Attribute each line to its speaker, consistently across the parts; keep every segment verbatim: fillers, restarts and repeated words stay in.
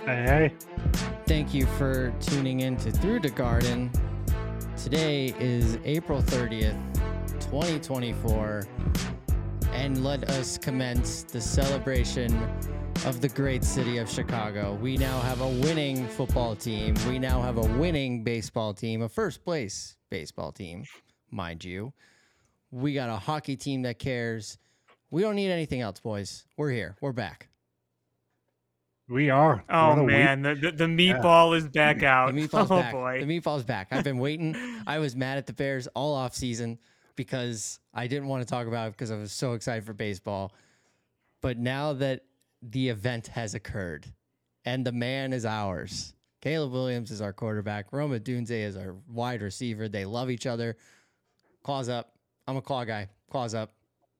Speaker 1: Hey, hey.
Speaker 2: Thank you for tuning in to Through the Garden. Today is April thirtieth, twenty twenty-four, and let us commence the celebration of the great city of Chicago. We now have a winning football team. We now have a winning baseball team, a first place baseball team, mind you. We got a hockey team that cares. We don't need anything else, boys. We're here. We're back.
Speaker 1: We are.
Speaker 3: Oh
Speaker 1: What a week.
Speaker 3: man, the, the the meatball is back out.
Speaker 2: The meatball's
Speaker 3: oh
Speaker 2: back.
Speaker 3: boy,
Speaker 2: The meatball's back. I've been waiting. I was mad at the Bears all off season because I didn't want to talk about it because I was so excited for baseball. But now that the event has occurred and the man is ours, Caleb Williams is our quarterback. Rome Odunze is our wide receiver. They love each other. Claws up. I'm a claw guy. Claws up.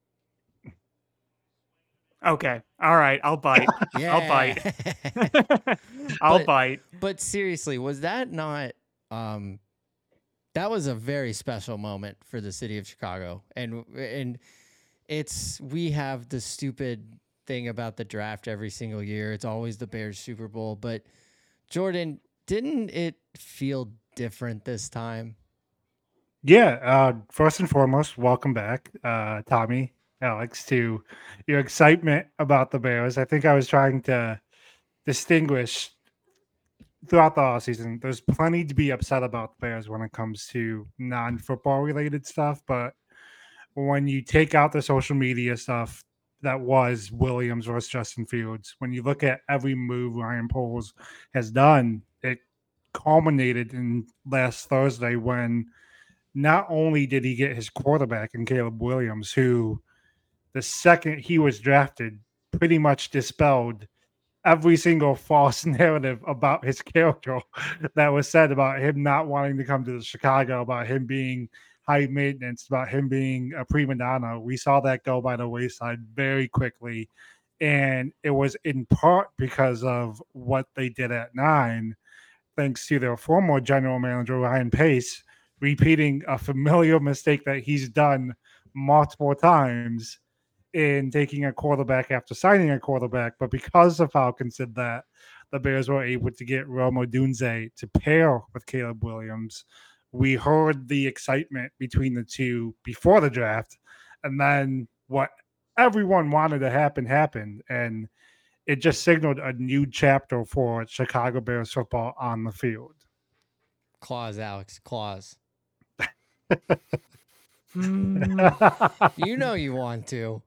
Speaker 3: Okay, all right, I'll bite.
Speaker 2: Yeah.
Speaker 3: I'll bite. I'll
Speaker 2: But-
Speaker 3: bite.
Speaker 2: But seriously, was that not um that was a very special moment for the city of Chicago. And and it's we have the stupid thing about the draft every single year. It's always the Bears Super Bowl, but Jordan, didn't it feel different this time?
Speaker 1: Yeah. Uh, first and foremost, welcome back, uh, Tommy, Alex, to your excitement about the Bears. I think I was trying to distinguish throughout the offseason. There's plenty to be upset about the Bears when it comes to non football related stuff. But when you take out the social media stuff that was Williams versus Justin Fields, when you look at every move Ryan Poles has done, it culminated in last Thursday when not only did he get his quarterback in Caleb Williams, who the second he was drafted pretty much dispelled every single false narrative about his character that was said about him not wanting to come to Chicago, about him being high maintenance, about him being a prima donna. We saw that go by the wayside very quickly. And it was in part because of what they did at nine, thanks to their former general manager, Ryan Pace, repeating a familiar mistake that he's done multiple times in taking a quarterback after signing a quarterback. But because the Falcons did that, the Bears were able to get Rome Odunze to pair with Caleb Williams. We heard the excitement between the two before the draft, and then what everyone wanted to happen happened, and it just signaled a new chapter for Chicago Bears football on the field.
Speaker 2: Claws, Alex. Claws.
Speaker 3: Hmm.
Speaker 2: You know you want to.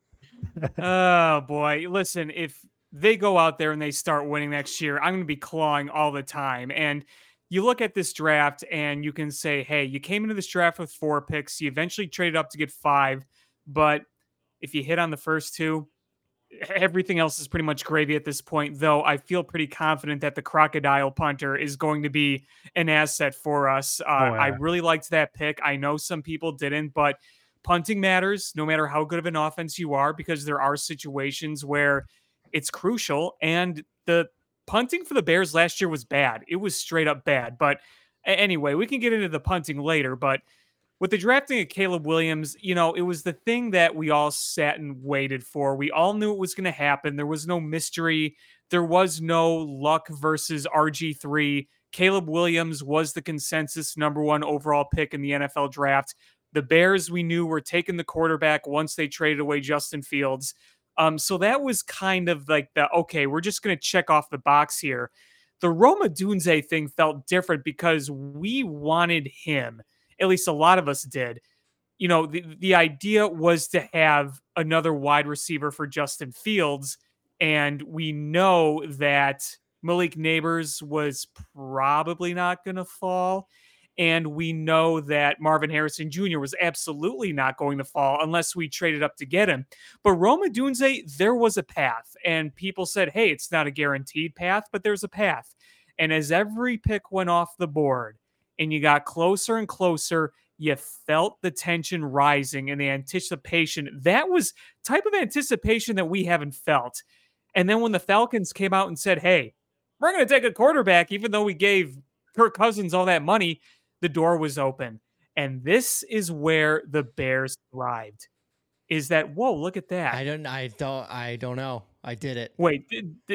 Speaker 3: Oh boy, listen, if they go out there and they start winning next year, I'm going to be clawing all the time. And you look at this draft and you can say, hey, you came into this draft with four picks. You eventually traded up to get five. But if you hit on the first two, everything else is pretty much gravy at this point, though I feel pretty confident that the crocodile punter is going to be an asset for us. Uh,
Speaker 1: Oh, yeah.
Speaker 3: I really liked that pick. I know some people didn't, but punting matters no matter how good of an offense you are, because there are situations where it's crucial. And the punting for the Bears last year was bad. It was straight up bad. But a- anyway, we can get into the punting later. But with the drafting of Caleb Williams, you know, it was the thing that we all sat and waited for. We all knew it was going to happen. There was no mystery. There was no Luck versus R G three. Caleb Williams was the consensus number one overall pick in the N F L draft. The Bears, we knew, were taking the quarterback once they traded away Justin Fields. Um, so that was kind of like the, okay, we're just going to check off the box here. The Rome Odunze thing felt different because we wanted him. At least a lot of us did. You know, the, the idea was to have another wide receiver for Justin Fields. And we know that Malik Neighbors was probably not going to fall. And we know that Marvin Harrison Junior was absolutely not going to fall unless we traded up to get him. But Rome Odunze, there was a path. And people said, hey, it's not a guaranteed path, but there's a path. And as every pick went off the board, and you got closer and closer, you felt the tension rising and the anticipation. That was type of anticipation that we haven't felt. And then when the Falcons came out and said, hey, we're going to take a quarterback, even though we gave Kirk Cousins all that money, the door was open. And this is where the Bears thrived. Is that, whoa, look at that.
Speaker 2: I don't I don't I don't know. I did it.
Speaker 3: Wait, did, did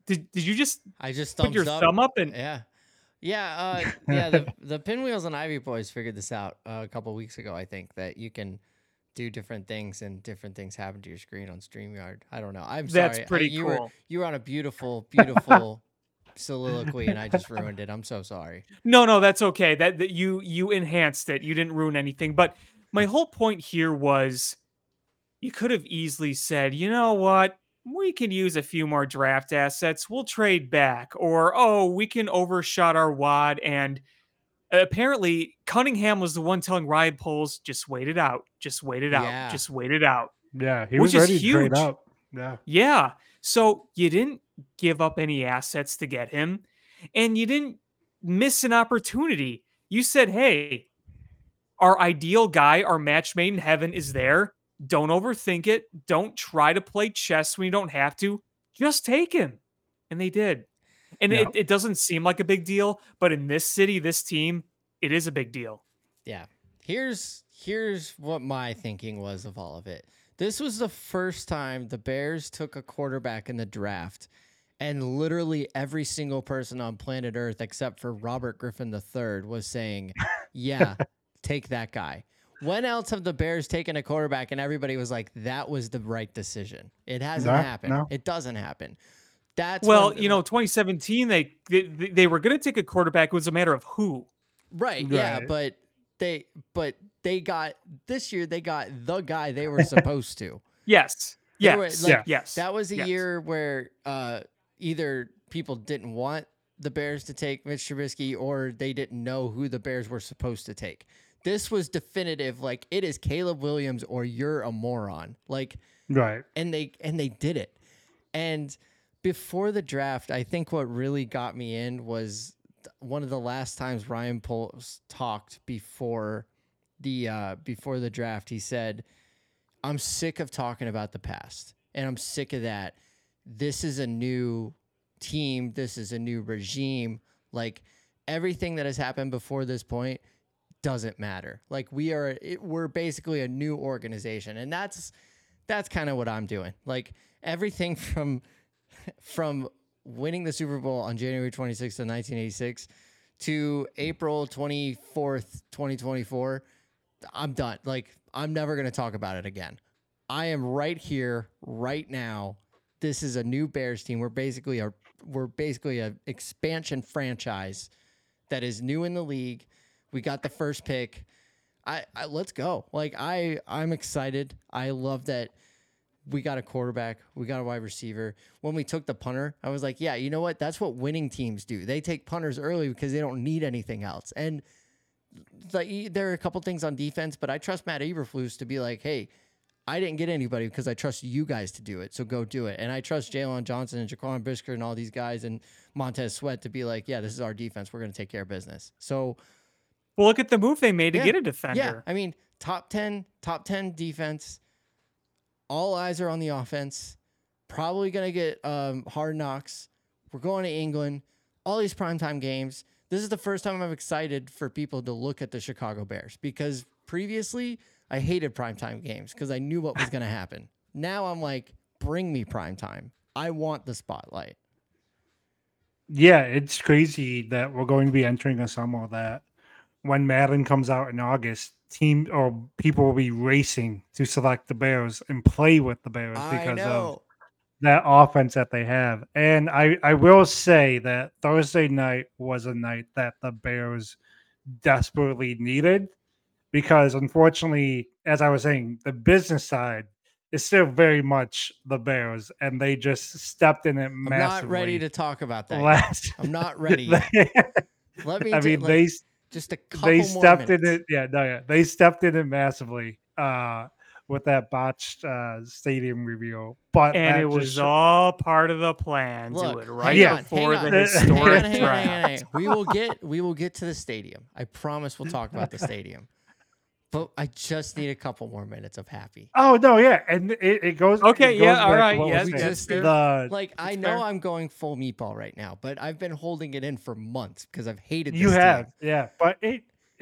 Speaker 3: Did did you just
Speaker 2: I just
Speaker 3: put
Speaker 2: thumbs
Speaker 3: your
Speaker 2: up.
Speaker 3: thumb up and
Speaker 2: Yeah. Yeah, uh, yeah. The the Pinwheels and Ivy Boys figured this out uh, a couple weeks ago. I think that you can do different things and different things happen to your screen on StreamYard. I don't know. I'm
Speaker 3: that's
Speaker 2: sorry. I,
Speaker 3: pretty
Speaker 2: you were
Speaker 3: cool.
Speaker 2: you were on a beautiful, beautiful soliloquy, and I just ruined it. I'm so sorry.
Speaker 3: No, no, that's okay. That, that you you enhanced it. You didn't ruin anything. But my whole point here was you could have easily said, you know what? We can use a few more draft assets. We'll trade back. Or, oh, we can overshot our wad. And apparently, Cunningham was the one telling Ryan Poles, just wait it out. Just wait it out.
Speaker 2: Yeah.
Speaker 3: Just wait it out.
Speaker 1: Yeah, he
Speaker 3: Which
Speaker 1: was
Speaker 3: is
Speaker 1: ready to trade
Speaker 3: huge.
Speaker 1: up. Yeah.
Speaker 3: Yeah. So you didn't give up any assets to get him, and you didn't miss an opportunity. You said, hey, our ideal guy, our match made in heaven is there. Don't overthink it. Don't try to play chess when you don't have to. Just take him. And they did. And
Speaker 1: Yeah.
Speaker 3: it, it doesn't seem like a big deal, but in this city, this team, it is a big deal.
Speaker 2: Yeah. Here's here's what my thinking was of all of it. This was the first time the Bears took a quarterback in the draft, and literally every single person on planet Earth except for Robert Griffin the third was saying, yeah, take that guy. When else have the Bears taken a quarterback and everybody was like, that was the right decision? It hasn't
Speaker 1: No,
Speaker 2: happened.
Speaker 1: no.
Speaker 2: It doesn't happen. That's
Speaker 3: Well,
Speaker 2: when-
Speaker 3: you know, twenty seventeen, they they, they were going to take a quarterback. It was a matter of who.
Speaker 2: Right, yeah,
Speaker 1: Right.
Speaker 2: but they but they got this year they got the guy they were supposed to.
Speaker 3: Yes.
Speaker 2: They
Speaker 3: Yes.
Speaker 2: were, like,
Speaker 1: Yeah.
Speaker 3: Yes.
Speaker 2: That was a
Speaker 3: Yes.
Speaker 2: year where uh, either people didn't want the Bears to take Mitch Trubisky or they didn't know who the Bears were supposed to take. This was definitive, like it is Caleb Williams or you're a moron. Like,
Speaker 1: Right.
Speaker 2: and they and they did it. And before the draft, I think what really got me in was th- one of the last times Ryan Poles talked before the uh, before the draft. He said, "I'm sick of talking about the past, and I'm sick of that. This is a new team. This is a new regime. Like everything that has happened before this point doesn't matter. Like we are, it, we're basically a new organization, and that's that's kind of what I'm doing. Like everything from from winning the Super Bowl on January twenty-sixth of nineteen eighty-six to April twenty-fourth, twenty twenty-four, I'm done. Like I'm never going to talk about it again. I am right here, right now. This is a new Bears team. We're basically a we're basically a expansion franchise that is new in the league. We got the first pick. I, I let's go. Like I I'm excited. I love that we got a quarterback. We got a wide receiver. When we took the punter, I was like, yeah, you know what? That's what winning teams do. They take punters early because they don't need anything else. And like there are a couple things on defense, but I trust Matt Eberflus to be like, hey, I didn't get anybody because I trust you guys to do it. So go do it. And I trust Jalen Johnson and Jaquan Brisker and all these guys and Montez Sweat to be like, yeah, this is our defense. We're going to take care of business. So
Speaker 3: Well, look at the move they made to
Speaker 2: Yeah.
Speaker 3: get a defender.
Speaker 2: yeah, I mean, top ten, top ten defense. All eyes are on the offense. Probably going to get um, hard knocks. We're going to England. All these primetime games. This is the first time I'm excited for people to look at the Chicago Bears because previously I hated primetime games because I knew what was going to happen. Now I'm like, bring me primetime. I want the spotlight.
Speaker 1: Yeah, it's crazy that we're going to be entering a summer that when Madden comes out in August, team or people will be racing to select the Bears and play with the Bears
Speaker 2: I
Speaker 1: because of
Speaker 2: know.
Speaker 1: that offense that they have. And I, I will say that Thursday night was a night that the Bears desperately needed because unfortunately, as I was saying, the business side is still very much the Bears and they just stepped in it
Speaker 2: I'm
Speaker 1: massively.
Speaker 2: not ready to talk about that. yet.
Speaker 1: last
Speaker 2: I'm not ready yet. Let me
Speaker 1: I
Speaker 2: ju-
Speaker 1: mean,
Speaker 2: like,
Speaker 1: they
Speaker 2: just a couple
Speaker 1: they
Speaker 2: more
Speaker 1: stepped in
Speaker 2: minutes.
Speaker 1: it. Yeah, no, yeah, they stepped in it massively uh, with that botched uh, stadium reveal. But
Speaker 3: And
Speaker 1: that
Speaker 3: it
Speaker 1: just
Speaker 3: was
Speaker 1: sho-
Speaker 3: all part of the plan.
Speaker 2: Look,
Speaker 3: Do it
Speaker 2: hang
Speaker 3: right
Speaker 1: Yeah.
Speaker 2: on,
Speaker 3: before
Speaker 2: hang
Speaker 3: the
Speaker 2: on.
Speaker 1: Hang
Speaker 2: Hang on,
Speaker 3: historic
Speaker 2: hang on, hang on, hang on.
Speaker 3: draft.
Speaker 2: We will get we will get to the stadium. I promise we'll talk about the stadium. But I just need a couple more minutes of happy.
Speaker 1: Oh no, yeah, and it, it goes.
Speaker 3: Okay,
Speaker 1: it
Speaker 3: yeah,
Speaker 1: goes
Speaker 3: all
Speaker 1: back to
Speaker 3: right,
Speaker 1: what
Speaker 3: yeah,
Speaker 1: was
Speaker 2: We
Speaker 1: said.
Speaker 2: just
Speaker 3: fair.
Speaker 1: the
Speaker 2: Like I
Speaker 3: It's
Speaker 2: know
Speaker 3: fair.
Speaker 2: I'm going full meatball right now, but I've been holding it in for months because I've hated
Speaker 1: you
Speaker 2: this
Speaker 1: have,
Speaker 2: team.
Speaker 1: yeah, but it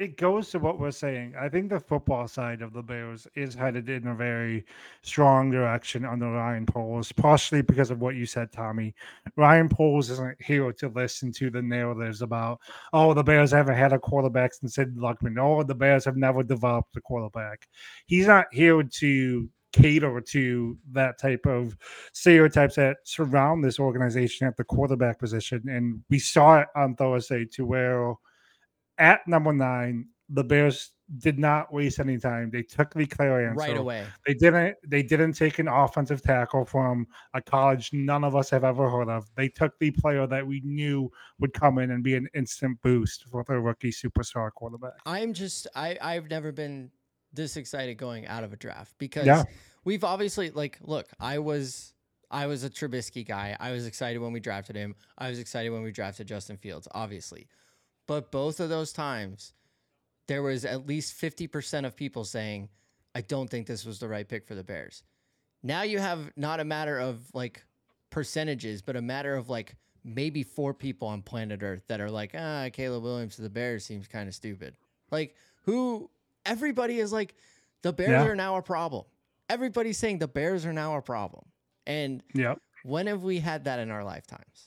Speaker 1: it goes to what we're saying. I think the football side of the Bears is headed in a very strong direction under Ryan Poles, partially because of what you said, Tommy. Ryan Poles isn't here to listen to the narratives about, oh, the Bears haven't had a quarterback since Sid Luckman. Oh, the Bears have never developed a quarterback. He's not here to cater to that type of stereotypes that surround this organization at the quarterback position. And we saw it on Thursday to where at number nine, the Bears did not waste any time. They took the clear answer
Speaker 2: right away.
Speaker 1: They didn't. They didn't take an offensive tackle from a college none of us have ever heard of. They took the player that we knew would come in and be an instant boost for their rookie superstar quarterback.
Speaker 2: I'm just I I've never been this excited going out of a draft because
Speaker 1: Yeah.
Speaker 2: we've obviously like look, I was I was a Trubisky guy. I was excited when we drafted him. I was excited when we drafted Justin Fields, obviously. But both of those times, there was at least fifty percent of people saying, I don't think this was the right pick for the Bears. Now you have not a matter of like percentages, but a matter of like maybe four people on planet Earth that are like, ah, Caleb Williams to the Bears seems kind of stupid. Like who, everybody is like, the Bears
Speaker 1: Yeah.
Speaker 2: are now a problem. Everybody's saying the Bears are now a problem. And
Speaker 1: Yep.
Speaker 2: when have we had that in our lifetimes?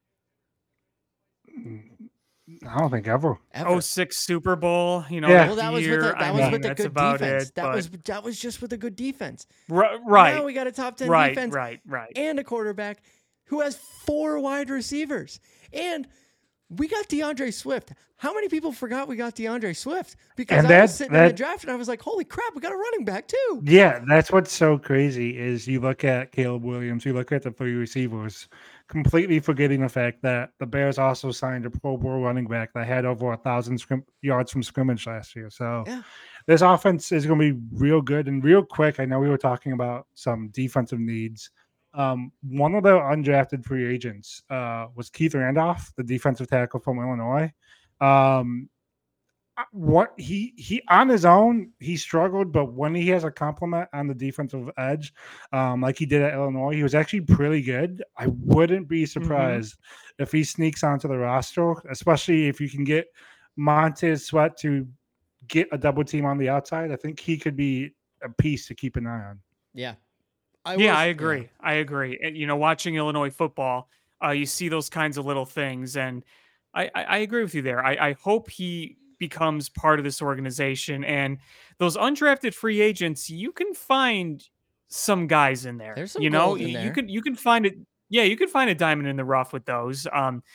Speaker 1: I don't think ever.
Speaker 2: Ever.
Speaker 3: oh six Super Bowl, you know,
Speaker 1: Yeah.
Speaker 3: that
Speaker 2: Well, that was with
Speaker 3: year,
Speaker 2: a, that
Speaker 3: I
Speaker 2: was
Speaker 3: mean,
Speaker 2: with a
Speaker 3: that's
Speaker 2: good
Speaker 3: about
Speaker 2: defense.
Speaker 3: it.
Speaker 2: that
Speaker 3: but-
Speaker 2: was that was just with a good defense.
Speaker 3: Ri- right,
Speaker 2: Now we got a top ten
Speaker 3: right,
Speaker 2: defense
Speaker 3: right, right.
Speaker 2: and a quarterback who has four wide receivers. And we got DeAndre Swift. How many people forgot we got DeAndre Swift? Because
Speaker 1: And
Speaker 2: I
Speaker 1: that-
Speaker 2: was sitting in the
Speaker 1: that-
Speaker 2: draft and I was like, holy crap, we got a running back too.
Speaker 1: Yeah, that's what's so crazy is you look at Caleb Williams, you look at the three receivers, completely forgetting the fact that the Bears also signed a Pro Bowl running back that had over a thousand scrim- yards from scrimmage last year. So
Speaker 2: Yeah.
Speaker 1: this offense is going to be real good and real quick. I know we were talking about some defensive needs. Um, one of the undrafted free agents uh, was Keith Randolph, the defensive tackle from Illinois. Um, uh, what he he on his own he struggled, but when he has a compliment on the defensive edge, um, like he did at Illinois, he was actually pretty good. I wouldn't be surprised if he sneaks onto the roster, especially if you can get Montez Sweat to get a double team on the outside. I think he could be a piece to keep an eye on.
Speaker 2: Yeah. I
Speaker 3: yeah,
Speaker 2: will-
Speaker 3: I agree. I agree. And, you know, watching Illinois football, uh, you see those kinds of little things, and I, I, I agree with you there. I, I hope he becomes part of this organization, and those undrafted free agents, you can find some guys in there.
Speaker 2: There's some
Speaker 3: you know,
Speaker 2: gold in
Speaker 3: you,
Speaker 2: there.
Speaker 3: you can you can find it. Yeah, you can find a diamond in the rough with those. Um,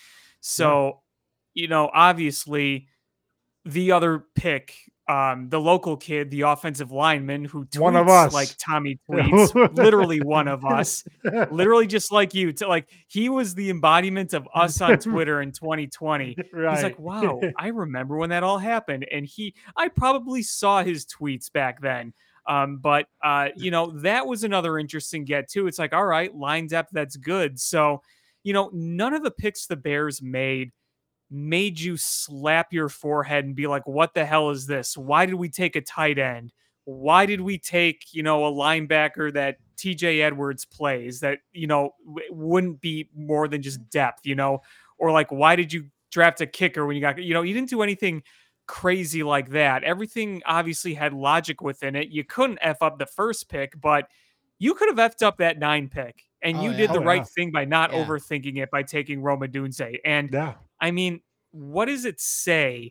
Speaker 3: so you know, obviously, the other pick. Um, the local kid, the offensive lineman who tweets
Speaker 1: One of us.
Speaker 3: like Tommy tweets, literally one of us, literally just like you. To like he was the embodiment of us on Twitter in twenty twenty.
Speaker 1: Right.
Speaker 3: He's like, wow, I remember when that all happened, and he, I probably saw his tweets back then. Um, but uh, you know, that was another interesting get too. It's like, all right, line depth, that's good. So, you know, none of the picks the Bears made made you slap your forehead and be like, what the hell is this? Why did we take a tight end? Why did we take, you know, a linebacker that T J Edwards plays that, you know, w- wouldn't be more than just depth, you know, or like, why did you draft a kicker when you got, you know, you didn't do anything crazy like that. Everything obviously had logic within it. You couldn't F up the first pick, but you could have effed up that nine pick, and
Speaker 2: Oh,
Speaker 3: you
Speaker 2: yeah.
Speaker 3: did the
Speaker 1: Oh,
Speaker 3: right
Speaker 1: yeah.
Speaker 3: thing by not
Speaker 2: Yeah.
Speaker 3: overthinking it by taking Roma Dunze. And
Speaker 1: Yeah.
Speaker 3: I mean, what does it say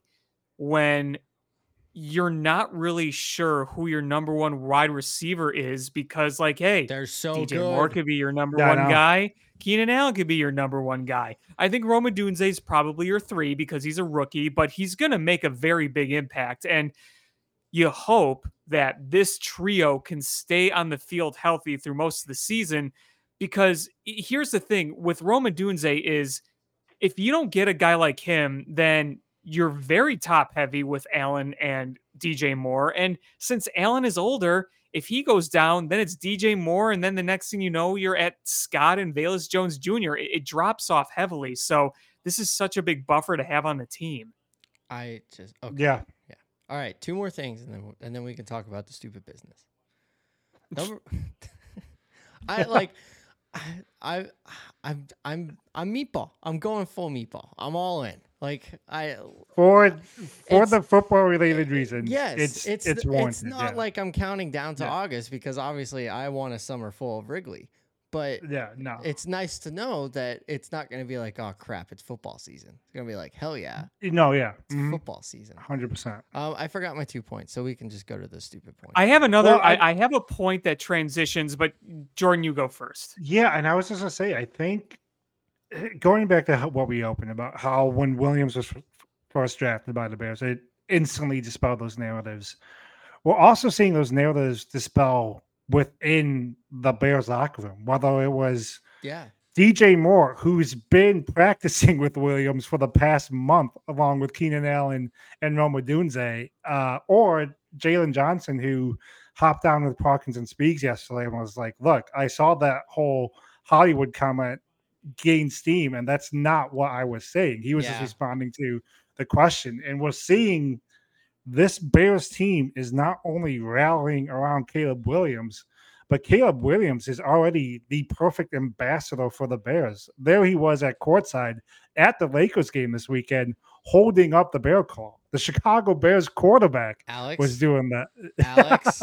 Speaker 3: when you're not really sure who your number one wide receiver is? Because, like, hey,
Speaker 2: They're so
Speaker 3: D J
Speaker 2: good.
Speaker 3: Moore could be your number
Speaker 1: Yeah, I
Speaker 3: one
Speaker 1: know.
Speaker 3: guy. Keenan Allen could be your number one guy. I think Roma Dunze is probably your three because he's a rookie, but he's going to make a very big impact. And you hope that this trio can stay on the field healthy through most of the season. Because i- here's the thing with Roma Dunze is if you don't get a guy like him, then you're very top heavy with Allen and D J Moore. And since Allen is older, if he goes down, then it's D J Moore. And then the next thing you know, you're at Scott and Velus Jones Junior It, it drops off heavily. So this is such a big buffer to have on the team.
Speaker 2: I just okay.
Speaker 1: Yeah.
Speaker 2: All right, two more things, and then and then we can talk about the stupid business. Number, I like, I, I, I'm, I'm, I'm meatball. I'm going full meatball. I'm all in. Like I
Speaker 1: For for
Speaker 2: it's
Speaker 1: the football
Speaker 2: i-
Speaker 1: related
Speaker 2: i-
Speaker 1: reasons,
Speaker 2: yes,
Speaker 1: it's
Speaker 2: it's
Speaker 1: it's
Speaker 2: th- it's
Speaker 1: warranted.
Speaker 2: not
Speaker 1: Yeah.
Speaker 2: like I'm counting down to
Speaker 1: Yeah.
Speaker 2: August because obviously I want a summer full of Wrigley. But
Speaker 1: Yeah. No.
Speaker 2: it's nice to know that it's not going to be like, oh crap, it's football season. It's going to be like, hell yeah,
Speaker 1: No. Yeah.
Speaker 2: it's
Speaker 1: Mm-hmm.
Speaker 2: football season.
Speaker 1: Hundred percent.
Speaker 2: Um, I forgot my two points, so we can just go to the stupid point.
Speaker 3: I have another.
Speaker 1: Well,
Speaker 3: I,
Speaker 1: I-
Speaker 3: I have a point that transitions, but Jordan, you go first.
Speaker 1: Yeah, and I was just gonna say, I think eh, going back to how, what we opened about how when Williams was f- first drafted by the Bears, it instantly dispelled those narratives. We're also seeing those narratives dispel within the Bears locker room, whether it was
Speaker 2: Yeah,
Speaker 1: D J Moore, who's been practicing with Williams for the past month, along with Keenan Allen and Roma Dunze, uh, or Jalen Johnson, who hopped down with Parkinson Speaks yesterday and was like, look, I saw that whole Hollywood comment gain steam, and that's not what I was saying. He was just
Speaker 2: Yeah.
Speaker 1: responding to the question. And we're seeing this Bears team is not only rallying around Caleb Williams, but Caleb Williams is already the perfect ambassador for the Bears. There he was at courtside at the Lakers game this weekend, holding up the Bear call. The Chicago Bears quarterback
Speaker 2: Alex
Speaker 1: was doing that.
Speaker 2: Alex,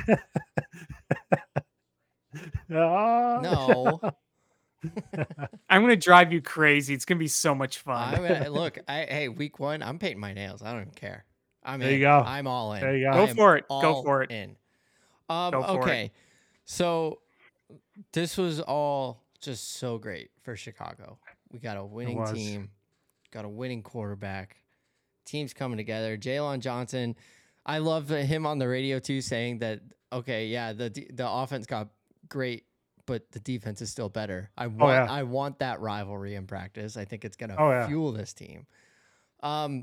Speaker 1: Ah.
Speaker 2: no.
Speaker 3: I'm gonna drive you crazy. It's gonna be so much fun.
Speaker 2: I'm gonna look. I hey, week one, I'm painting my nails. I don't even care. I'm
Speaker 1: There
Speaker 2: in.
Speaker 1: you go.
Speaker 2: I'm all in.
Speaker 1: There you go.
Speaker 2: I
Speaker 3: Go
Speaker 2: am
Speaker 3: for it. Go
Speaker 2: all
Speaker 3: for it.
Speaker 2: In. Um.
Speaker 3: Go for it.
Speaker 2: Okay. So this was all just so great for Chicago. We got a winning
Speaker 1: was.
Speaker 2: team. Got a winning quarterback. Team's coming together. Jalen Johnson. I love him on the radio too, saying that okay, yeah, the de- the offense got great, but the defense is still better. I want
Speaker 1: yeah.
Speaker 2: I want that rivalry in practice. I think it's gonna
Speaker 1: Oh, yeah.
Speaker 2: fuel this team. Um,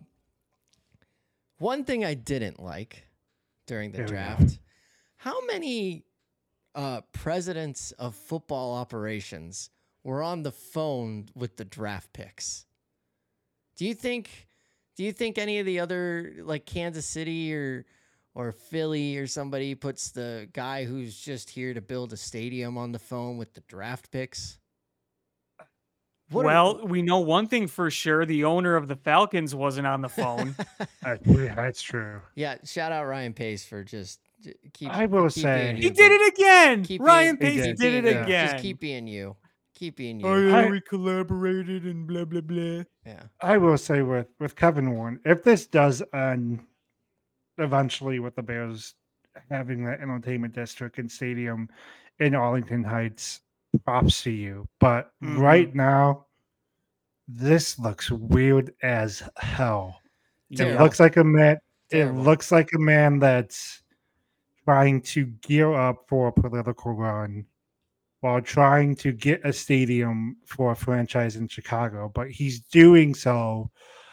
Speaker 2: one thing I didn't like during the
Speaker 1: Here we go.
Speaker 2: draft: how many uh, presidents of football operations were on the phone with the draft picks? Do you think? Do you think any of the other like Kansas City or or Philly or somebody puts the guy who's just here to build a stadium on the phone with the draft picks? What are-
Speaker 3: well, we know one thing for sure: the owner of the Falcons wasn't on the phone.
Speaker 1: Uh, yeah, that's true.
Speaker 2: yeah, shout out Ryan Pace for just j- keep.
Speaker 1: I will
Speaker 2: keep
Speaker 1: say-
Speaker 2: being
Speaker 3: He
Speaker 2: you,
Speaker 3: did
Speaker 2: dude.
Speaker 3: it again.
Speaker 2: Keep
Speaker 3: Ryan
Speaker 2: being-
Speaker 3: Pace
Speaker 1: He
Speaker 3: did,
Speaker 2: keep
Speaker 3: it
Speaker 2: being you.
Speaker 3: again.
Speaker 2: Just keep being you. Keep being you.
Speaker 3: Oh, yeah,
Speaker 1: I-
Speaker 3: we collaborated and blah blah blah.
Speaker 2: yeah.
Speaker 1: I will say with with Kevin Warren, if this does end eventually with the Bears having that entertainment district and stadium in Arlington Heights, props to you. But
Speaker 3: Mhm.
Speaker 1: right now, this looks weird as hell. It
Speaker 2: Terrible.
Speaker 1: looks like a man.
Speaker 2: Terrible.
Speaker 1: It looks like a man that's trying to gear up for a political run while trying to get a stadium for a franchise in Chicago, but he's doing so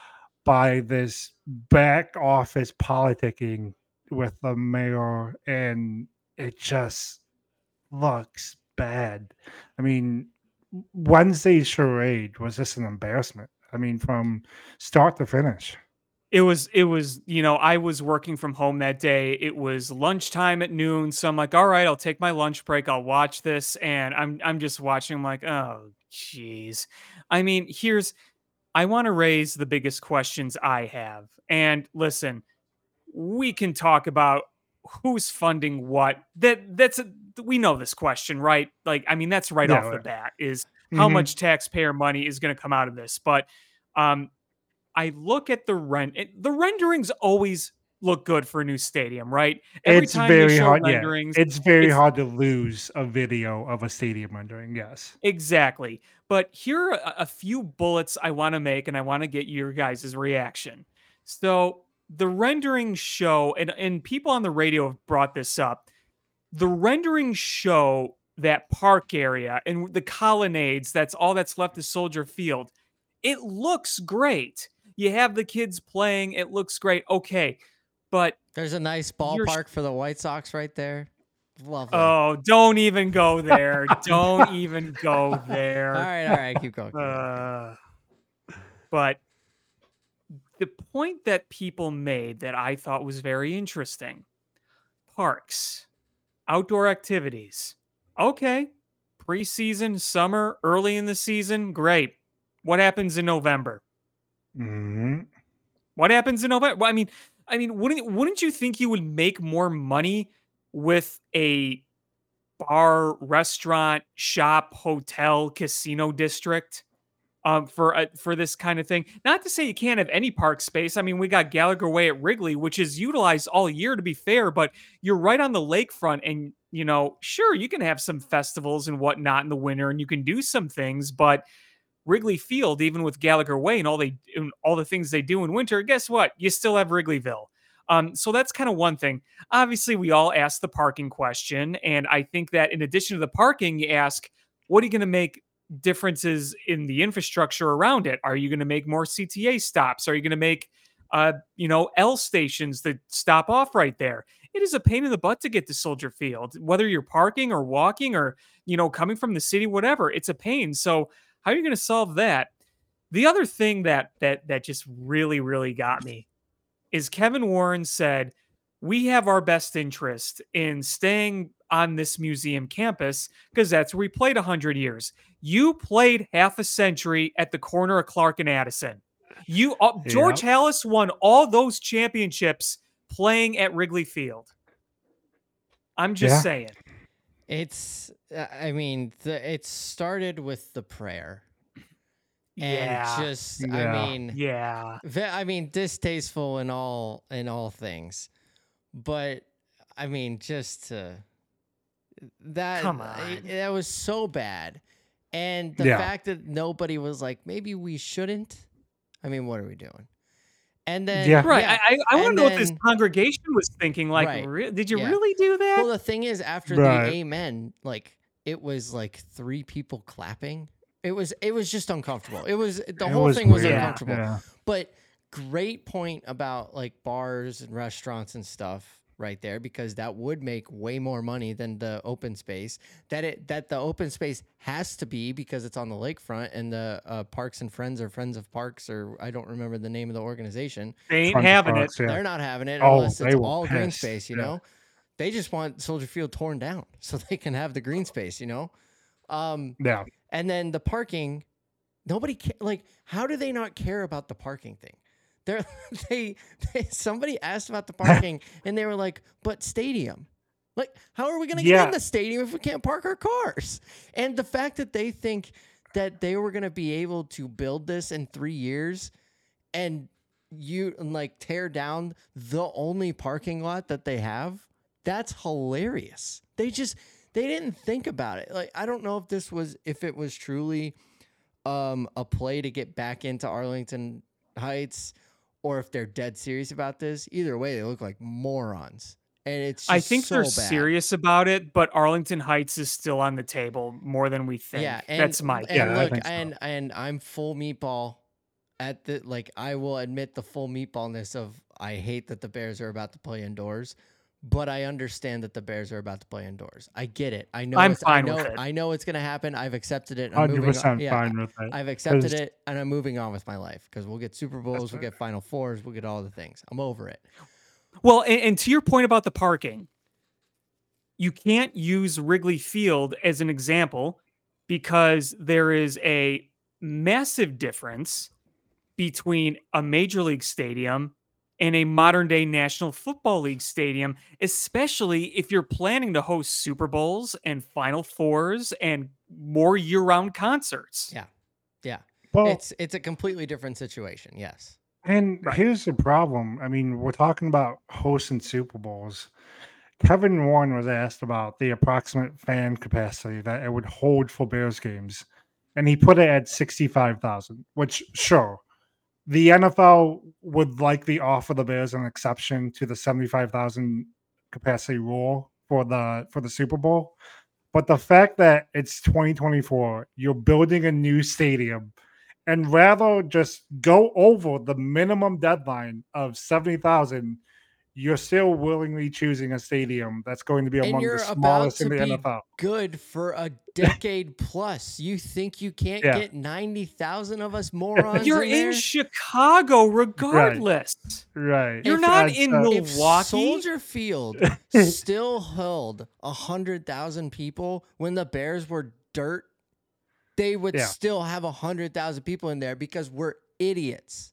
Speaker 1: by this back office politicking with the mayor, and it just looks bad. I mean, Wednesday's charade was just an embarrassment. I mean, from start to finish.
Speaker 3: It was, it was, you know, I was working from home that day. It was lunchtime at noon. So I'm like, all right, I'll take my lunch break. I'll watch this. And I'm, I'm just watching. I'm like, oh, geez. I mean, here's, I want to raise the biggest questions I have. And listen, we can talk about who's funding what. That that's, a, we know this question, right? Like, I mean, that's right
Speaker 1: Yeah,
Speaker 3: off the
Speaker 1: right.
Speaker 3: bat is how
Speaker 1: Mhm.
Speaker 3: much taxpayer money is going to come out of this. But, um, I look at the rent. It, the renderings always look good for a new stadium, right? Every
Speaker 1: It's
Speaker 3: time
Speaker 1: very
Speaker 3: they show
Speaker 1: hard.
Speaker 3: renderings,
Speaker 1: Yeah, it's very
Speaker 3: it's-
Speaker 1: hard to lose a video of a stadium rendering. Yes.
Speaker 3: exactly. But here are a, a few bullets I want to make, and I want to get your guys' reaction. So the renderings show, and, and people on the radio have brought this up. The renderings show that park area and the colonnades. That's all that's left is Soldier Field. It looks great. You have the kids playing. It looks great. Okay. But
Speaker 2: There's a nice
Speaker 3: You're sh-
Speaker 2: ballpark for the White Sox right there. Lovely.
Speaker 3: oh, don't even go there. Don't even go
Speaker 2: all
Speaker 3: there.
Speaker 2: right, all right, keep going. keep going.
Speaker 3: Uh, but the point that people made that I thought was very interesting: parks, outdoor activities. Okay. Preseason, summer, early in the season, great. What happens in November?
Speaker 1: Mhm.
Speaker 3: What happens in November? Well, I mean, I mean, wouldn't wouldn't you think you would make more money with a bar, restaurant, shop, hotel, casino district? Um, for uh, for this kind of thing. Not to say you can't have any park space. I mean, we got Gallagher Way at Wrigley, which is utilized all year to be fair, but you're right on the lakefront, and you know, sure, you can have some festivals and whatnot in the winter, and you can do some things, but Wrigley Field, even with Gallagher Way and all they and all the things they do in winter, guess what? You still have Wrigleyville. Um, so that's kind of one thing. Obviously, we all ask the parking question, and I think that in addition to the parking, you ask, what are you going to make differences in the infrastructure around it? Are you going to make more C T A stops? Are you going to make, uh, you know, L stations that stop off right there? It is a pain in the butt to get to Soldier Field, whether you're parking or walking or you know coming from the city, whatever. It's a pain. So how are you going to solve that? The other thing that that that just really really got me is Kevin Warren said, "We have our best interest in staying on this museum campus because that's where we played one hundred years. You played half a century at the corner of Clark and Addison. You uh, George
Speaker 1: Yep.
Speaker 3: Hallis won all those championships playing at Wrigley Field. I'm just
Speaker 1: Yeah.
Speaker 3: saying.
Speaker 2: It's, uh, I mean, the, it started with the prayer. And
Speaker 3: Yeah.
Speaker 2: just, I
Speaker 1: Yeah.
Speaker 2: mean,
Speaker 3: Yeah.
Speaker 2: ve- I mean, distasteful in all in all things, but I mean, just to, that
Speaker 3: Come
Speaker 2: I-
Speaker 3: on.
Speaker 2: that was so bad, and the
Speaker 1: Yeah.
Speaker 2: fact that nobody was like, maybe we shouldn't. I mean, what are we doing? And then
Speaker 1: Yeah.
Speaker 3: Right.
Speaker 2: yeah,
Speaker 3: I I, I want
Speaker 2: and
Speaker 3: to know what this
Speaker 2: then
Speaker 3: congregation was thinking. Like,
Speaker 2: right,
Speaker 3: re- did you
Speaker 2: yeah.
Speaker 3: really do that?
Speaker 2: Well, the thing is, after the
Speaker 1: Right.
Speaker 2: amen, like it was like three people clapping. It was it was just uncomfortable. It was the
Speaker 1: It
Speaker 2: whole
Speaker 1: was
Speaker 2: thing was
Speaker 1: weird.
Speaker 2: uncomfortable.
Speaker 1: Yeah.
Speaker 2: But great point about like bars and restaurants and stuff right there, because that would make way more money than the open space. That it that the open space has to be because it's on the lakefront, and the uh, Parks and Friends or Friends of Parks, or I don't remember the name of the organization.
Speaker 3: They ain't
Speaker 1: Front of
Speaker 3: having it.
Speaker 1: Parks, yeah.
Speaker 2: They're not having it
Speaker 1: Oh,
Speaker 2: unless
Speaker 1: they
Speaker 2: it's
Speaker 1: were
Speaker 2: all green
Speaker 1: pissed.
Speaker 2: space, you
Speaker 1: Yeah.
Speaker 2: know? They just want Soldier Field torn down so they can have the green space, you know? Um,
Speaker 1: Yeah.
Speaker 2: and then the parking, nobody ca- like, how do they not care about the parking thing? They're they, they somebody asked about the parking and they were like, but stadium. Like, how are we gonna get
Speaker 1: Yeah.
Speaker 2: in the stadium if we can't park our cars? And the fact that they think that they were gonna be able to build this in three years and you and like tear down the only parking lot that they have, that's hilarious. They just they didn't think about it. Like, I don't know if this was if it was truly um a play to get back into Arlington Heights, or if they're dead serious about this. Either way, they look like morons. And it's just
Speaker 3: I think
Speaker 2: so
Speaker 3: they're
Speaker 2: bad.
Speaker 3: serious about it, but Arlington Heights is still on the table more than we think.
Speaker 2: Yeah, and,
Speaker 3: That's my
Speaker 2: and
Speaker 1: Yeah, I
Speaker 2: look,
Speaker 1: think so.
Speaker 2: and and I'm full meatball at the like. I will admit the full meatballness of I hate that the Bears are about to play indoors, but I understand that the Bears are about to play indoors. I get it. I know.
Speaker 3: I'm
Speaker 2: it's, I
Speaker 3: fine
Speaker 2: know.
Speaker 3: with it.
Speaker 2: I know it's gonna happen. I've accepted it. I'm
Speaker 1: Hundred
Speaker 2: moving. On.
Speaker 1: percent
Speaker 2: Yeah,
Speaker 1: fine with it.
Speaker 2: I've accepted
Speaker 1: 'Cause-
Speaker 2: it, and I'm moving on with my life because we'll get Super Bowls, we'll
Speaker 1: right.
Speaker 2: get Final Fours, we'll get all the things. I'm over it.
Speaker 3: Well, and, and to your point about the parking, you can't use Wrigley Field as an example because there is a massive difference between a major league stadium and a modern day National Football League stadium, especially if you're planning to host Super Bowls and Final Fours and more year round concerts.
Speaker 2: Yeah, yeah.
Speaker 1: Well,
Speaker 2: It's it's a completely different situation. Yes.
Speaker 1: and
Speaker 3: Right.
Speaker 1: here's the problem. I mean, we're talking about hosting Super Bowls. Kevin Warren was asked about the approximate fan capacity that it would hold for Bears games, and he put it at sixty-five thousand, which, sure, the N F L would likely offer the Bears an exception to the seventy-five thousand capacity rule for the for the Super Bowl. But the fact that it's twenty twenty-four, you're building a new stadium, and rather just go over the minimum deadline of seventy thousand, you're still willingly choosing a stadium that's going to be
Speaker 2: And
Speaker 1: among
Speaker 2: you're
Speaker 1: the
Speaker 2: about
Speaker 1: smallest
Speaker 2: to
Speaker 1: in the
Speaker 2: be
Speaker 1: N F L.
Speaker 2: good for a decade plus. You think you can't
Speaker 1: Yeah.
Speaker 2: get ninety thousand of us morons
Speaker 3: You're
Speaker 2: in
Speaker 3: in
Speaker 2: there?
Speaker 3: Chicago regardless.
Speaker 1: Right.
Speaker 3: You're
Speaker 2: If-
Speaker 3: not
Speaker 1: And
Speaker 3: in
Speaker 1: so-
Speaker 2: If
Speaker 3: Milwaukee.
Speaker 2: Soldier Field still held one hundred thousand people when the Bears were dirt, they would
Speaker 1: Yeah.
Speaker 2: still have one hundred thousand people in there because we're idiots.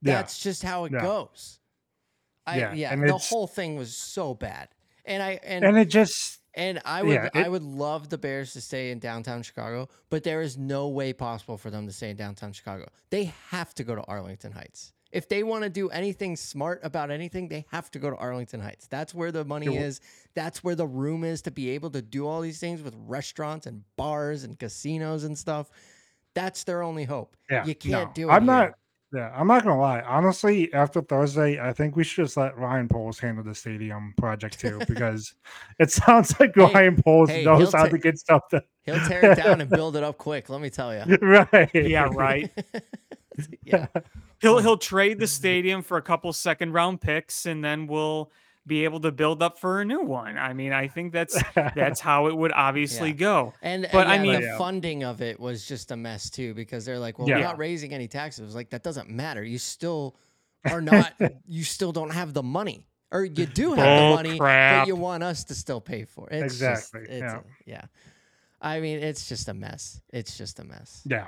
Speaker 1: Yeah.
Speaker 2: That's just how it
Speaker 1: Yeah.
Speaker 2: goes. I
Speaker 1: Yeah,
Speaker 2: yeah,
Speaker 1: and
Speaker 2: the
Speaker 1: it's-
Speaker 2: whole thing was so bad. And I and
Speaker 1: And it just
Speaker 2: and I would
Speaker 1: yeah,
Speaker 2: I
Speaker 1: it-
Speaker 2: would love the Bears to stay in downtown Chicago, but there is no way possible for them to stay in downtown Chicago. They have to go to Arlington Heights. If they want to do anything smart about anything, they have to go to Arlington Heights. That's where the money
Speaker 1: Yeah.
Speaker 2: is. That's where the room is to be able to do all these things with restaurants and bars and casinos and stuff. That's their only hope.
Speaker 1: yeah,
Speaker 2: You can't
Speaker 1: no,
Speaker 2: do it.
Speaker 1: I'm
Speaker 2: here.
Speaker 1: not yeah, I'm not gonna lie. Honestly, after Thursday, I think we should just let Ryan Poles handle the stadium project too, because it sounds like
Speaker 2: Hey,
Speaker 1: Ryan Poles
Speaker 2: hey,
Speaker 1: knows
Speaker 2: he'll
Speaker 1: how
Speaker 2: ta-
Speaker 1: to get stuff done.
Speaker 2: He'll tear it down and build it up quick. Let me tell you.
Speaker 1: Right.
Speaker 3: Yeah, right.
Speaker 2: yeah.
Speaker 3: He'll he'll trade the stadium for a couple second round picks, and then we'll be able to build up for a new one. I mean, I think that's that's how it would obviously
Speaker 2: Yeah.
Speaker 3: go.
Speaker 2: And,
Speaker 3: But,
Speaker 2: and
Speaker 3: I
Speaker 2: yeah,
Speaker 3: mean-
Speaker 2: the
Speaker 1: Yeah.
Speaker 2: funding of it was just a mess too, because they're like, well,
Speaker 1: Yeah.
Speaker 2: we're not raising any taxes. It was like, that doesn't matter. You still are not, you still don't have the money, or you do have the
Speaker 3: Bull
Speaker 2: money,
Speaker 3: crap.
Speaker 2: but you want us to still pay for it. It's just-
Speaker 1: Exactly,
Speaker 2: it's
Speaker 1: yeah.
Speaker 2: a- yeah. I mean, it's just a mess. It's just a mess.
Speaker 1: Yeah.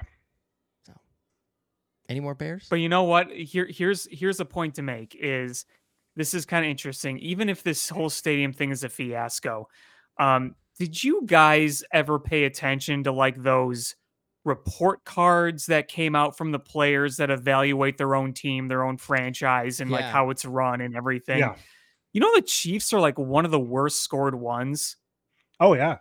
Speaker 2: Any more Bears?
Speaker 3: But you know what? Here here's here's a point to make is this is kind of interesting. Even if this whole stadium thing is a fiasco, um, did you guys ever pay attention to like those report cards that came out from the players that evaluate their own team, their own franchise, and like
Speaker 2: Yeah.
Speaker 3: how it's run and everything?
Speaker 1: Yeah.
Speaker 3: You know, the Chiefs are like one of the worst scored ones.
Speaker 1: Oh yeah.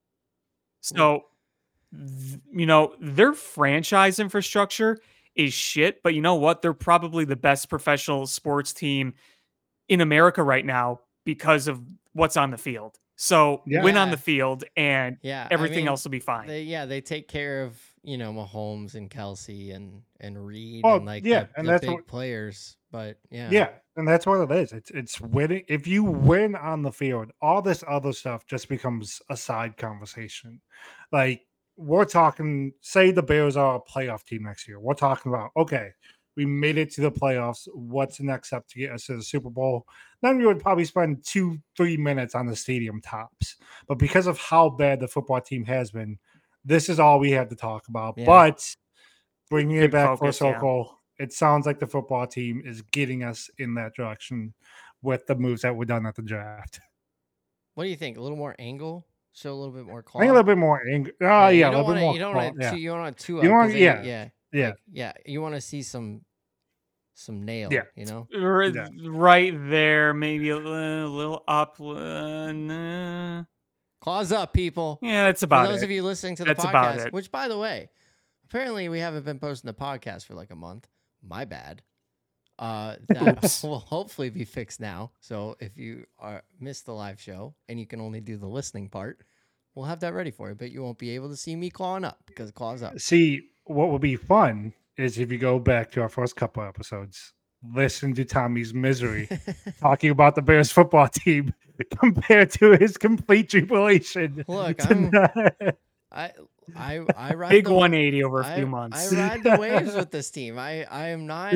Speaker 3: So, th- you know, their franchise infrastructure is shit, but you know what? They're probably the best professional sports team in America right now because of what's on the field. So,
Speaker 1: Yeah.
Speaker 3: win on
Speaker 2: Yeah.
Speaker 3: the field and
Speaker 2: Yeah. I
Speaker 3: everything
Speaker 2: mean,
Speaker 3: else will be fine.
Speaker 2: They, yeah, they take care of, you know, Mahomes and Kelsey and, and Reed
Speaker 1: Oh,
Speaker 2: and like
Speaker 1: yeah,
Speaker 2: the,
Speaker 1: and
Speaker 2: the
Speaker 1: that's
Speaker 2: big
Speaker 1: what-
Speaker 2: players. But yeah.
Speaker 1: Yeah, and that's what it is. It's it's winning. If you win on the field, all this other stuff just becomes a side conversation. Like we're talking, say the Bears are a playoff team next year. We're talking about okay, we made it to the playoffs. What's the next step to get us to the Super Bowl? Then we would probably spend two, three minutes on the stadium tops. But because of how bad the football team has been, this is all we have to talk about.
Speaker 2: Yeah.
Speaker 1: But bringing it
Speaker 3: Big
Speaker 1: back
Speaker 3: focus,
Speaker 1: for
Speaker 3: yeah.
Speaker 1: circle, it sounds like the football team is getting us in that direction with the moves that were done at the draft.
Speaker 2: What do you think? A little more angle? Show a little bit more
Speaker 1: I
Speaker 2: claw?
Speaker 1: think a little bit more angry. Oh, yeah,
Speaker 2: you
Speaker 1: a
Speaker 2: don't
Speaker 1: little
Speaker 2: wanna,
Speaker 1: bit more.
Speaker 2: You don't
Speaker 1: claw-
Speaker 2: want
Speaker 1: yeah.
Speaker 2: to. You don't want two.
Speaker 1: You
Speaker 2: up, 'cause
Speaker 1: want-
Speaker 2: they-
Speaker 1: yeah,
Speaker 2: yeah,
Speaker 1: yeah.
Speaker 2: like, yeah. You want to see some, some nail.
Speaker 1: Yeah.
Speaker 2: You know.
Speaker 3: R-
Speaker 1: Yeah.
Speaker 3: Right there, maybe a, li- a little up. uh, nah.
Speaker 2: Claws up, people.
Speaker 3: Yeah, that's
Speaker 2: For
Speaker 3: about
Speaker 2: those
Speaker 3: it.
Speaker 2: of you listening to the
Speaker 3: That's about
Speaker 2: podcast,
Speaker 3: it.
Speaker 2: which by the way, apparently we haven't been posting the podcast for like a month. My bad. Uh, that
Speaker 3: Oops.
Speaker 2: will hopefully be fixed now. So if you are missed the live show and you can only do the listening part, we'll have that ready for you. But you won't be able to see me clawing up because it claws up.
Speaker 1: See, what would be fun is if you go back to our first couple episodes, listen to Tommy's misery talking about the Bears football team compared to his complete jubilation.
Speaker 2: Look, I'm-
Speaker 1: tonight.
Speaker 2: I I I ride
Speaker 3: Big
Speaker 2: the,
Speaker 3: one eighty over a
Speaker 2: I,
Speaker 3: few months.
Speaker 2: I ride the waves with this team. I I am not.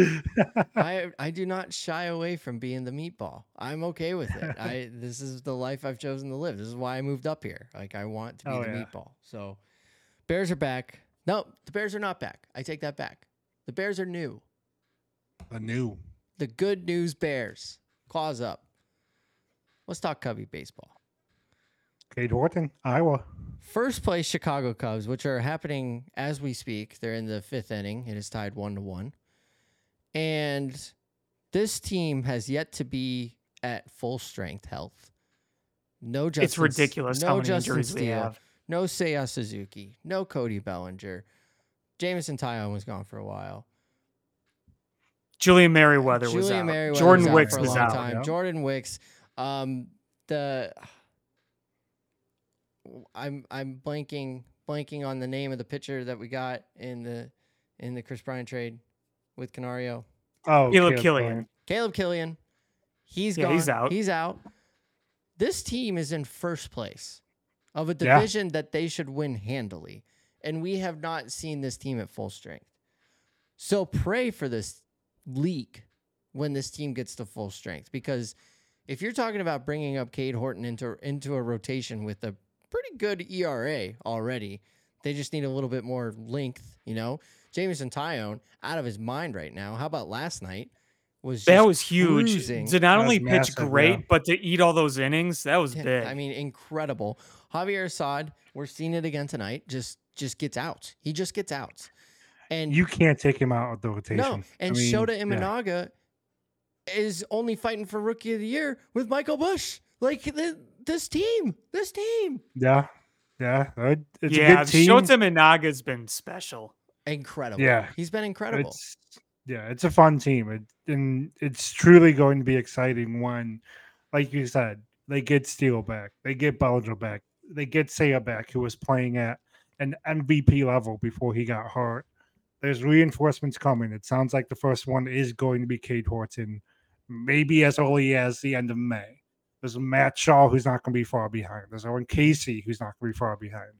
Speaker 2: I I do not shy away from being the meatball. I'm okay with it. I this is the life I've chosen to live. This is why I moved up here. Like I want to be
Speaker 1: Oh,
Speaker 2: the
Speaker 1: yeah.
Speaker 2: meatball. So Bears are back. No, the Bears are not back. I take that back. The Bears are new.
Speaker 1: A new.
Speaker 2: The good news Bears. Claws up. Let's talk Cubby baseball.
Speaker 1: Cade Horton, Iowa.
Speaker 2: First place Chicago Cubs, which are happening as we speak. They're in the fifth inning. It is tied one to one. And this team has yet to be at full strength health. No Justin,
Speaker 3: It's ridiculous
Speaker 2: no
Speaker 3: how many
Speaker 2: Justin
Speaker 3: injuries we
Speaker 2: Steele,
Speaker 3: have.
Speaker 2: no Seiya Suzuki, no Cody Bellinger. Jameson Taillon was gone for a while.
Speaker 3: Julian Merriweather was
Speaker 2: Julian
Speaker 3: out.
Speaker 2: Merriweather
Speaker 3: Jordan
Speaker 2: was out
Speaker 3: Wicks
Speaker 2: for a
Speaker 3: was
Speaker 2: long
Speaker 3: out.
Speaker 2: time.
Speaker 1: yeah.
Speaker 2: Jordan Wicks. Um, the I'm I'm blanking blanking on the name of the pitcher that we got in the in the Chris Bryant trade with Canario.
Speaker 1: Oh,
Speaker 3: Caleb
Speaker 1: Caleb
Speaker 3: Killian.
Speaker 2: Caleb Killian. He's
Speaker 3: Yeah,
Speaker 2: gone.
Speaker 3: he's out.
Speaker 2: He's out. This team is in first place of a
Speaker 1: Yeah.
Speaker 2: division that they should win handily. And we have not seen this team at full strength. So pray for this league when this team gets to full strength. Because if you're talking about bringing up Cade Horton into, into a rotation with a pretty good E R A already, they just need a little bit more length, you know? Jameson Tyone out of his mind right now. How about last night? Was
Speaker 3: That
Speaker 2: just
Speaker 3: was huge.
Speaker 2: cruising.
Speaker 3: To not
Speaker 1: That was
Speaker 3: only pitch
Speaker 1: massive,
Speaker 3: great,
Speaker 1: yeah.
Speaker 3: but to eat all those innings, that was
Speaker 2: Yeah,
Speaker 3: big.
Speaker 2: I mean, incredible. Javier Assad, we're seeing it again tonight. Just just gets out. He just gets out. And
Speaker 1: You can't take him out of the rotation.
Speaker 2: no, and
Speaker 1: I mean,
Speaker 2: Shota
Speaker 1: yeah.
Speaker 2: Imanaga is only fighting for Rookie of the Year with Michael Busch. Like th- this team, this team,
Speaker 1: Yeah, yeah, it- it's a
Speaker 3: yeah,
Speaker 1: good team.
Speaker 3: Shota Minaga's been special.
Speaker 2: incredible.
Speaker 1: Yeah.
Speaker 2: He's been incredible.
Speaker 1: It's yeah, it's a fun team, it, and it's truly going to be exciting when, like you said, they get Steele back, they get Belger back, they get Seiya back, who was playing at an M V P level before he got hurt. There's reinforcements coming. It sounds like the first one is going to be Cade Horton, maybe as early as the end of May. There's Matt Shaw, who's not going to be far behind. There's Owen Casey, who's not going to be far behind.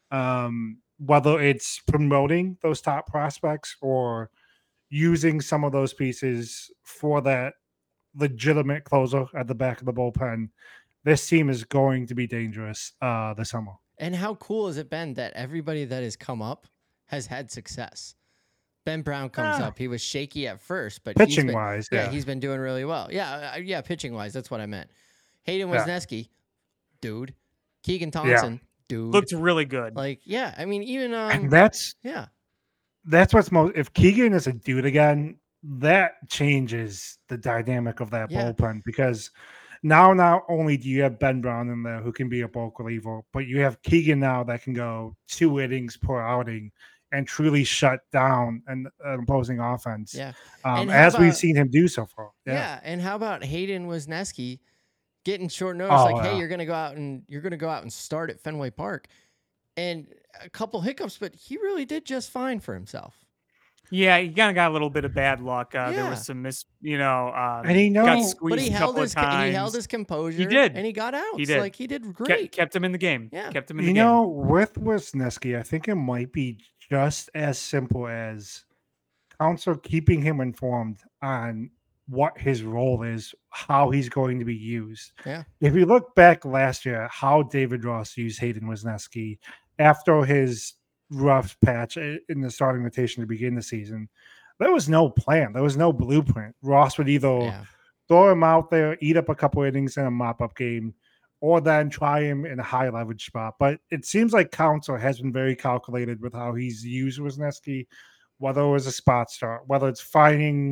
Speaker 1: Um, whether it's promoting those top prospects or using some of those pieces for that legitimate closer at the back of the bullpen, this team is going to be dangerous uh, this summer.
Speaker 2: And how cool has it been that everybody that has come up has had success? Ben Brown comes
Speaker 1: Ah.
Speaker 2: up. He was shaky at first, but he's
Speaker 1: Pitching
Speaker 2: been-
Speaker 1: wise,
Speaker 2: yeah,
Speaker 1: yeah.
Speaker 2: he's been doing really well. Yeah, uh, yeah, pitching wise, that's what I meant. Hayden
Speaker 1: Yeah.
Speaker 2: Wesneski, dude. Keegan Thompson, dude.
Speaker 3: Looked really good.
Speaker 2: like, yeah, I mean, even um,
Speaker 1: And that's
Speaker 2: yeah,
Speaker 1: that's what's most. If Keegan is a dude again, that changes the dynamic of that
Speaker 2: Yeah.
Speaker 1: bullpen because now not only do you have Ben Brown in there who can be a bulk reliever, but you have Keegan now that can go two innings per outing and truly shut down an, an opposing offense.
Speaker 2: yeah,
Speaker 1: um,
Speaker 2: And how
Speaker 1: as we've
Speaker 2: about-
Speaker 1: seen him do so far.
Speaker 2: yeah,
Speaker 1: Yeah,
Speaker 2: And how about Hayden Wesneski getting short notice?
Speaker 1: Oh,
Speaker 2: like, hey,
Speaker 1: yeah.
Speaker 2: you're gonna go out and you're gonna go out and start at Fenway Park, and a couple hiccups, but he really did just fine for himself.
Speaker 3: Yeah, he kind of got a little bit of bad luck. Uh, There
Speaker 2: Yeah.
Speaker 3: was some mis, you know, um,
Speaker 1: And he
Speaker 3: got
Speaker 1: knows-
Speaker 3: squeezed
Speaker 2: But he
Speaker 3: a
Speaker 2: held
Speaker 3: couple
Speaker 2: his
Speaker 3: of times.
Speaker 2: he held his composure.
Speaker 3: did.
Speaker 2: and he got out.
Speaker 3: He did.
Speaker 2: Like he did
Speaker 3: Kept,
Speaker 2: great.
Speaker 3: kept him in the game.
Speaker 2: Yeah.
Speaker 3: Kept him in
Speaker 1: you
Speaker 3: the game.
Speaker 1: know, with Wisniewski, I think it might be just as simple as Council keeping him informed on what his role is, how he's going to be used.
Speaker 2: Yeah.
Speaker 1: If you look back last year, how David Ross used Hayden Wisniewski after his rough patch i- in the starting rotation to begin the season, there was no plan. There was no blueprint. Ross would either
Speaker 2: Yeah.
Speaker 1: throw him out there, eat up a couple innings in a mop-up game, or then try him in a high leverage spot. But it seems like Council has been very calculated with how he's used Wisniewski, whether it was a spot start, whether it's finding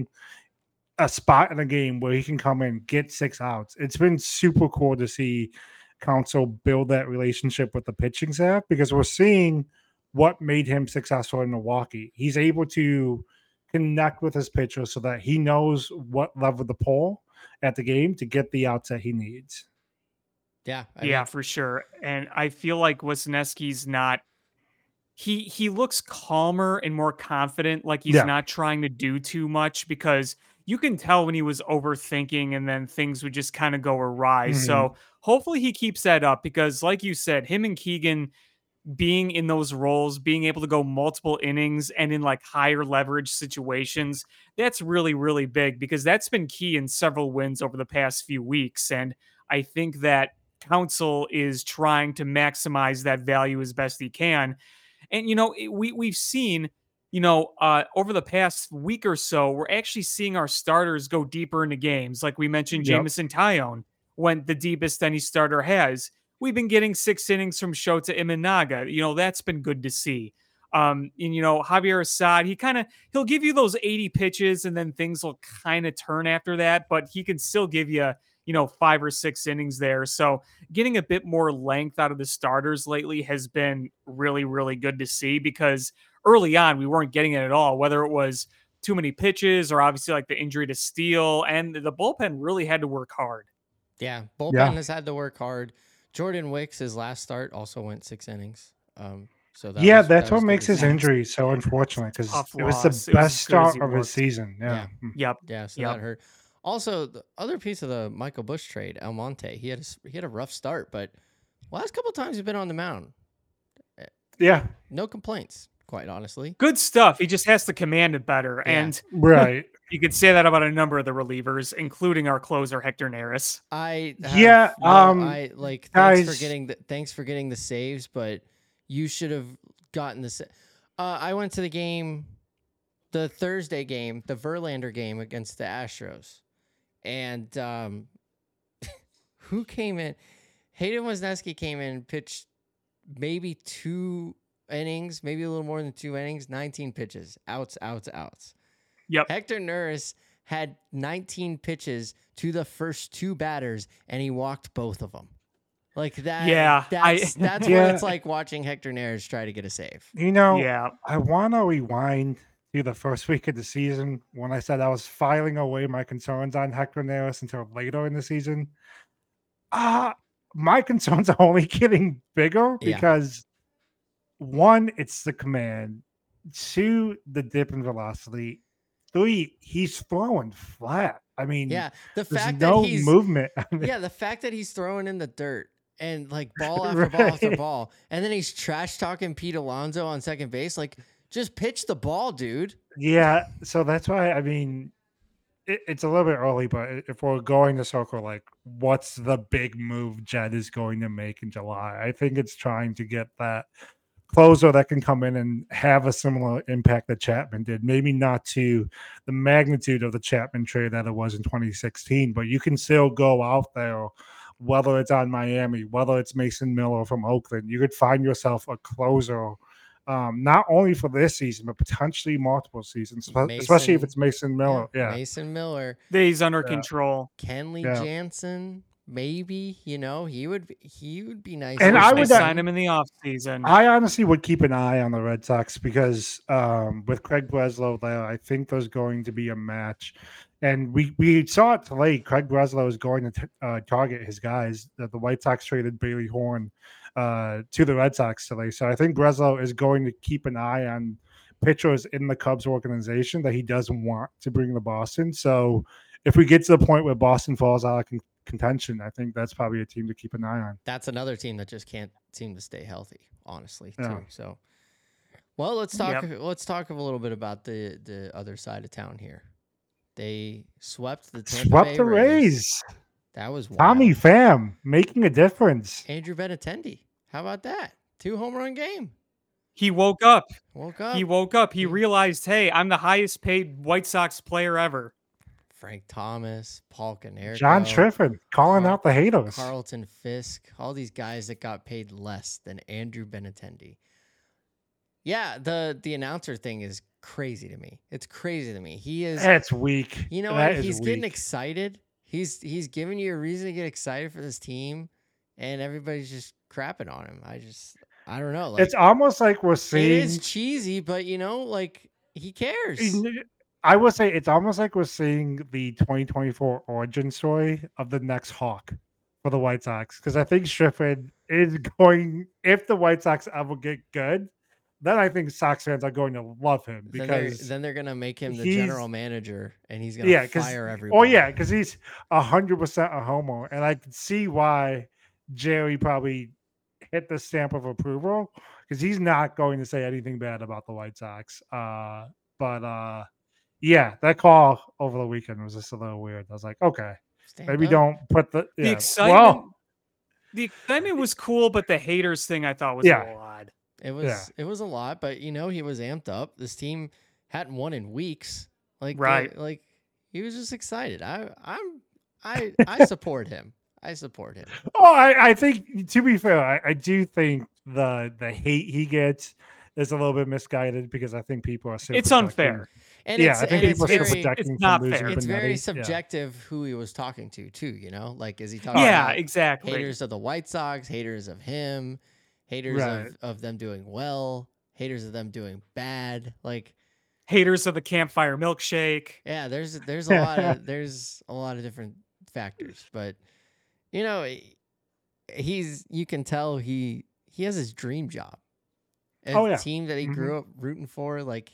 Speaker 1: a spot in a game where he can come in, get six outs. It's been super cool to see Council build that relationship with the pitching staff because we're seeing what made him successful in Milwaukee. He's able to connect with his pitcher so that he knows what level to pull at the game to get the outs that he needs.
Speaker 2: Yeah. I
Speaker 3: yeah,
Speaker 2: mean,
Speaker 3: for sure. And I feel like Wisniewski's not. He he looks calmer and more confident, like he's
Speaker 1: Yeah.
Speaker 3: not trying to do too much because you can tell when he was overthinking and then things would just kind of go awry.
Speaker 1: Mhm.
Speaker 3: So hopefully he keeps that up because, like you said, him and Keegan being in those roles, being able to go multiple innings and in like higher leverage situations, that's really, really big because that's been key in several wins over the past few weeks. And I think that Council is trying to maximize that value as best he can. And, you know, it- we, we've seen, you know, uh, over the past week or so, we're actually seeing our starters go deeper into games. Like we mentioned,
Speaker 1: Yep.
Speaker 3: Jameson Tyone went the deepest any starter has. We've been getting six innings from Shota Imanaga. You know, that's been good to see. Um, and, you know, Javier Assad, he kind of, he'll give you those eighty pitches and then things will kind of turn after that, but he can still give you, you know, five or six innings there. So getting a bit more length out of the starters lately has been really, really good to see because early on we weren't getting it at all, whether it was too many pitches or obviously like the injury to Steele, and the bullpen really had to work hard.
Speaker 2: yeah. Bullpen
Speaker 1: Yeah.
Speaker 2: has had to work hard. Jordan Wicks, his last start, also went six innings. Um, so that
Speaker 1: yeah,
Speaker 2: was-
Speaker 1: that's
Speaker 2: that was
Speaker 1: what
Speaker 2: good
Speaker 1: makes
Speaker 2: to
Speaker 1: his
Speaker 2: see.
Speaker 1: injury so unfortunate because
Speaker 3: Tough
Speaker 1: it was
Speaker 3: loss.
Speaker 1: the
Speaker 3: It was
Speaker 1: best
Speaker 3: as good as
Speaker 1: start
Speaker 3: he
Speaker 1: of his
Speaker 3: worked.
Speaker 1: season. Yeah. Mm.
Speaker 3: Yep.
Speaker 2: Yeah, so
Speaker 3: Yep.
Speaker 2: that hurt. Also, the other piece of the Michael Busch trade, El Monte, he had a, s- he had a rough start, but last couple times he's been on the mound,
Speaker 1: Yeah.
Speaker 2: no complaints, quite honestly.
Speaker 3: Good stuff. He just has to command it better.
Speaker 2: Yeah.
Speaker 3: And
Speaker 1: Right.
Speaker 3: you could say that about a number of the relievers, including our closer, Hector Neris.
Speaker 2: I have
Speaker 1: Yeah,
Speaker 2: no-
Speaker 1: um,
Speaker 2: I like thanks for
Speaker 1: guys-
Speaker 2: getting the thanks for getting the saves, but you should have gotten the. Sa- uh, I went to the game the Thursday game, the Verlander game against the Astros. And um, who came in? Hayden Wesneski came in, pitched maybe two innings, maybe a little more than two innings, nineteen pitches, outs, outs, outs.
Speaker 3: Yep.
Speaker 2: Hector Neris had nineteen pitches to the first two batters, and he walked both of them. Like that.
Speaker 3: Yeah,
Speaker 2: That's,
Speaker 3: I-
Speaker 2: that's
Speaker 1: Yeah.
Speaker 2: what it's like watching Hector Neris try to get a save.
Speaker 1: You know,
Speaker 3: Yeah.
Speaker 1: I want to rewind to the first week of the season when I said I was filing away my concerns on Hector Neris until later in the season. Uh, my concerns are only getting bigger
Speaker 2: Yeah.
Speaker 1: because one, it's the command. Two, the dip in velocity. Three, he's throwing flat. I mean,
Speaker 2: Yeah. The
Speaker 1: there's
Speaker 2: fact
Speaker 1: no
Speaker 2: that he's
Speaker 1: movement. I mean,
Speaker 2: yeah, the fact that he's throwing in the dirt and like ball after ball after
Speaker 1: Right.
Speaker 2: ball, and then he's trash talking Pete Alonso on second base. Like, just pitch the ball, dude.
Speaker 1: yeah, so that's why I mean it, it's a little bit early, but i- if we're going to circle like what's the big move Jed is going to make in July, I think it's trying to get that closer that can come in and have a similar impact that Chapman did. Maybe not to the magnitude of the Chapman trade that it was in twenty sixteen, but you can still go out there, whether it's on Miami, whether it's Mason Miller from Oakland, you could find yourself a closer. Um, not only for this season, but potentially multiple seasons, spe- especially if
Speaker 2: Mason-
Speaker 1: it's Mason Miller. Yeah,
Speaker 2: Mason Miller,
Speaker 3: He's under
Speaker 1: Yeah.
Speaker 3: control.
Speaker 2: Kenley
Speaker 1: Yeah.
Speaker 2: Jansen, maybe, you know, he would be, he would be nice.
Speaker 1: And
Speaker 2: to
Speaker 1: I
Speaker 3: They
Speaker 1: would,
Speaker 2: see.
Speaker 1: uh,
Speaker 3: sign him in the offseason.
Speaker 1: I honestly would keep an eye on the Red Sox because um, with Craig Breslow there, I think there's going to be a match. And we, we saw it today. Craig Breslow is going to t- uh, target his guys. That the White Sox traded Bailey Horn uh, to the Red Sox today. So I think Breslow is going to keep an eye on pitchers in the Cubs organization that he doesn't want to bring to Boston. So if we get to the point where Boston falls out of con- contention, I think that's probably a team to keep an eye on.
Speaker 2: That's another team that just can't seem to stay healthy, honestly,
Speaker 1: Yeah.
Speaker 2: too. So, well, let's talk.
Speaker 3: Yep.
Speaker 2: Let's talk a little bit about the the other side of town here. They swept the Tampa
Speaker 1: Swept
Speaker 2: Bay
Speaker 1: the
Speaker 2: Rays.
Speaker 1: Rays.
Speaker 2: That was wild.
Speaker 1: Tommy Pham making a difference.
Speaker 2: Andrew Benintendi. How about that? Two home run game.
Speaker 3: He woke up.
Speaker 2: Woke up.
Speaker 3: He woke up. He
Speaker 2: He-
Speaker 3: realized, hey, I'm the highest paid White Sox player ever.
Speaker 2: Frank Thomas, Paul Canero,
Speaker 1: John Triffin calling
Speaker 2: Carl-
Speaker 1: out the haters.
Speaker 2: Carlton Fisk, all these guys that got paid less than Andrew Benintendi. Yeah, the the announcer thing is crazy to me. It's crazy to me. He is,
Speaker 1: That's weak.
Speaker 2: you know
Speaker 1: That
Speaker 2: what?
Speaker 1: is
Speaker 2: He's getting
Speaker 1: weak.
Speaker 2: excited. He's he's giving you a reason to get excited for this team, and everybody's just crapping on him. I just I don't know. Like,
Speaker 1: It's almost like we're
Speaker 2: it
Speaker 1: seeing.
Speaker 2: is cheesy, but you know, like he cares.
Speaker 1: I would say it's almost like we're seeing the twenty twenty-four origin story of the next Hawk for the White Sox. Because I think Strifford is going, if the White Sox ever get good, then I think Sox fans are going to love him
Speaker 2: Then they're,
Speaker 1: because
Speaker 2: then they're gonna make him the
Speaker 1: he's-
Speaker 2: general manager, and he's gonna
Speaker 1: yeah, because
Speaker 2: fire
Speaker 1: oh
Speaker 2: everybody.
Speaker 1: yeah, because he's a hundred percent a homer, and I can see why Jerry probably hit the stamp of approval because he's not going to say anything bad about the White Sox. Uh, but uh, yeah, that call over the weekend was just a little weird. I was like, okay,
Speaker 2: Stand
Speaker 1: maybe
Speaker 2: up.
Speaker 1: don't put the
Speaker 3: The
Speaker 1: yeah.
Speaker 3: excitement,
Speaker 1: Well,
Speaker 3: the excitement was cool, but the haters thing I thought was a
Speaker 1: Yeah.
Speaker 3: little odd.
Speaker 2: It was
Speaker 1: Yeah.
Speaker 2: it was a lot, but you know he was amped up. This team hadn't won in weeks. Like
Speaker 3: Right.
Speaker 2: uh, like he was just excited. I I'm I I support him. I support him.
Speaker 1: oh, I, I think to be fair, I, I do think the the hate he gets is a little bit misguided because I think people are still
Speaker 3: It's
Speaker 1: projecting-
Speaker 3: unfair.
Speaker 2: And
Speaker 1: yeah,
Speaker 2: it's,
Speaker 1: I think
Speaker 2: and it's
Speaker 1: people are still
Speaker 2: very
Speaker 1: projecting
Speaker 3: it's
Speaker 1: from
Speaker 3: not
Speaker 1: losing
Speaker 3: fair.
Speaker 2: it's very
Speaker 1: Benetti. Yeah.
Speaker 2: subjective who he was talking to too. You know, like is he talking
Speaker 3: Yeah,
Speaker 2: about
Speaker 3: exactly.
Speaker 2: haters of the White Sox, haters of him, haters
Speaker 1: Right.
Speaker 2: of, of them doing well, haters of them doing bad. Like
Speaker 3: Haters of the campfire milkshake.
Speaker 2: yeah, there's there's a lot of there's a lot of different factors, but you know, he- he's you can tell he he has his dream job. A
Speaker 1: Oh, yeah.
Speaker 2: team that he
Speaker 1: Mhm.
Speaker 2: grew up rooting for, like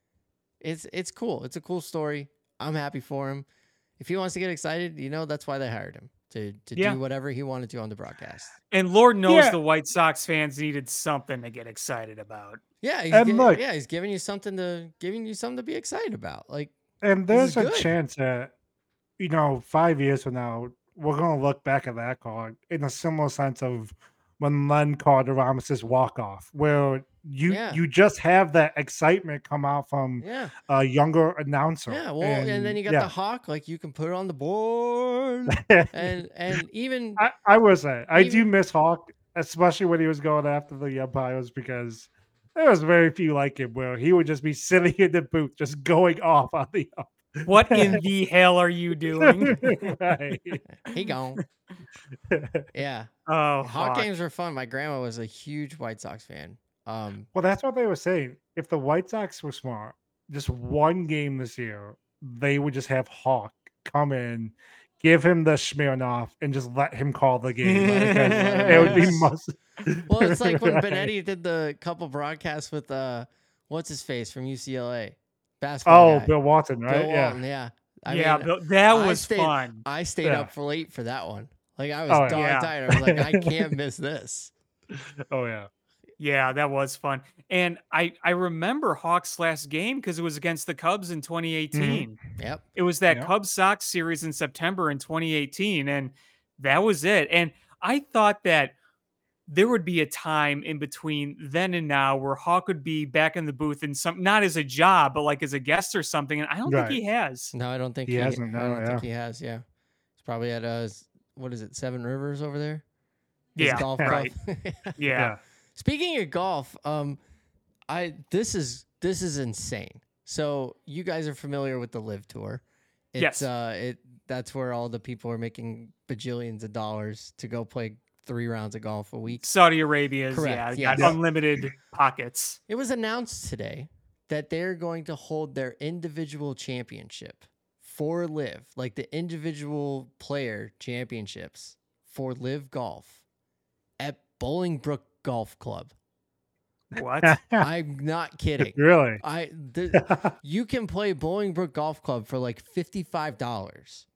Speaker 2: it's it's cool. It's a cool story. I'm happy for him. If he wants to get excited, you know that's why they hired him to to
Speaker 3: Yeah.
Speaker 2: do whatever he wanted to on the broadcast.
Speaker 3: And Lord knows
Speaker 1: Yeah.
Speaker 3: the White Sox fans needed something to get excited about.
Speaker 2: Yeah, he's
Speaker 1: And
Speaker 2: gi-
Speaker 1: look-
Speaker 2: yeah, he's giving you something to giving you something to be excited about. Like
Speaker 1: And
Speaker 2: This is
Speaker 1: there's a
Speaker 2: good.
Speaker 1: chance that, you know, five years from now, we're going to look back at that call in a similar sense of when Len called Aramis' walk off, where you
Speaker 2: Yeah.
Speaker 1: you just have that excitement come out from
Speaker 2: Yeah.
Speaker 1: a younger announcer.
Speaker 2: Yeah. Well, and,
Speaker 1: and
Speaker 2: then you got
Speaker 1: yeah.
Speaker 2: the hawk, like you can put it on the board. and and even
Speaker 1: I, I will say, I do
Speaker 2: even-
Speaker 1: miss Hawk, especially when he was going after the umpires, because there was very few like him where he would just be sitting in the booth, just going off on the ump.
Speaker 3: What in the hell are you doing?
Speaker 1: Right.
Speaker 2: he gone. Yeah.
Speaker 3: Oh,
Speaker 2: Hawk
Speaker 3: fuck.
Speaker 2: games were fun. My grandma was a huge White Sox fan. Um,
Speaker 1: Well, that's what they were saying. If the White Sox were smart, just one game this year, they would just have Hawk come in, give him the Smirnoff, and just let him call the game. Because it would be
Speaker 2: Yes.
Speaker 1: must.
Speaker 2: well, it's like when
Speaker 1: Right.
Speaker 2: Benetti did the couple broadcasts with uh, what's his face from U C L A, basketball
Speaker 1: Oh,
Speaker 2: guy.
Speaker 1: Bill Walton, right?
Speaker 2: Bill
Speaker 1: yeah.
Speaker 2: Walton, yeah. I
Speaker 3: yeah,
Speaker 2: mean,
Speaker 3: Bill- that
Speaker 2: I
Speaker 3: was
Speaker 2: stayed-
Speaker 3: fun.
Speaker 2: I stayed
Speaker 1: Yeah.
Speaker 2: up for late for that one. Like I was
Speaker 1: Oh,
Speaker 2: dog
Speaker 3: yeah.
Speaker 2: tired. I was like, I can't miss this.
Speaker 1: Oh yeah.
Speaker 3: Yeah, that was fun. And I I remember Hawks' last game because it was against the Cubs in twenty eighteen.
Speaker 2: Yep.
Speaker 3: It was that
Speaker 1: Yep.
Speaker 3: Cubs Sox series in September in twenty eighteen, and that was it. And I thought that there would be a time in between then and now where Hawk would be back in the booth in some, not as a job, but like as a guest or something. And I don't
Speaker 1: Right.
Speaker 3: think he has.
Speaker 2: No, I don't think
Speaker 1: He
Speaker 2: he,
Speaker 1: hasn't,
Speaker 2: I
Speaker 1: no,
Speaker 2: don't
Speaker 1: yeah.
Speaker 2: think he has. Yeah. It's probably at uh, what is it, Seven Rivers over there? His
Speaker 3: Yeah,
Speaker 2: golf
Speaker 3: right.
Speaker 2: club.
Speaker 3: Yeah.
Speaker 1: Yeah.
Speaker 2: Speaking of golf, um, I this is this is insane. So you guys are familiar with the Live Tour? It's,
Speaker 3: Yes.
Speaker 2: Uh, it that's where all the people are making bajillions of dollars to go play three rounds of golf a week.
Speaker 3: Saudi Arabia's,
Speaker 2: Correct,
Speaker 3: yeah,
Speaker 2: yes.
Speaker 3: got unlimited pockets.
Speaker 2: It was announced today that they're going to hold their individual championship for Live, like the individual player championships for Live Golf at Bolingbrook Golf Club.
Speaker 3: What?
Speaker 2: I'm not kidding.
Speaker 1: Really?
Speaker 2: I the, you can play Bolingbrook Golf Club for like fifty-five dollars.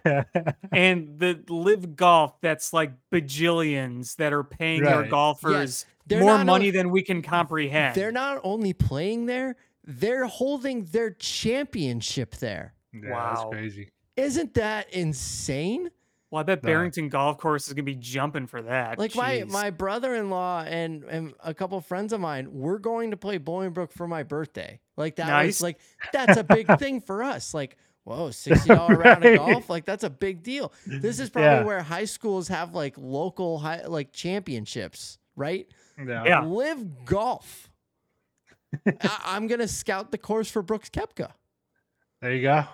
Speaker 3: And the Live Golf, that's like bajillions that are paying their
Speaker 1: Right.
Speaker 3: golfers
Speaker 2: they're
Speaker 3: more
Speaker 2: not
Speaker 3: money
Speaker 2: o-
Speaker 3: than we can comprehend.
Speaker 2: They're not only playing there, they're holding their championship there.
Speaker 1: Yeah,
Speaker 3: Wow.
Speaker 1: that's crazy.
Speaker 2: Isn't that insane?
Speaker 3: Well, I bet
Speaker 1: No.
Speaker 3: Barrington Golf Course is gonna be jumping for that.
Speaker 2: Like my
Speaker 3: Jeez.
Speaker 2: my brother-in-law and and a couple friends of mine, we're going to play Bolingbrook for my birthday. Like that
Speaker 3: Nice.
Speaker 2: was like that's a big thing for us. Like, whoa, sixty dollar round of
Speaker 1: Right.
Speaker 2: golf, like that's a big deal. This is probably
Speaker 1: Yeah.
Speaker 2: where high schools have like local high like championships, right?
Speaker 1: Yeah.
Speaker 3: Yeah.
Speaker 2: Live golf. I, I'm gonna scout the course for Brooks Koepka.
Speaker 1: There you go.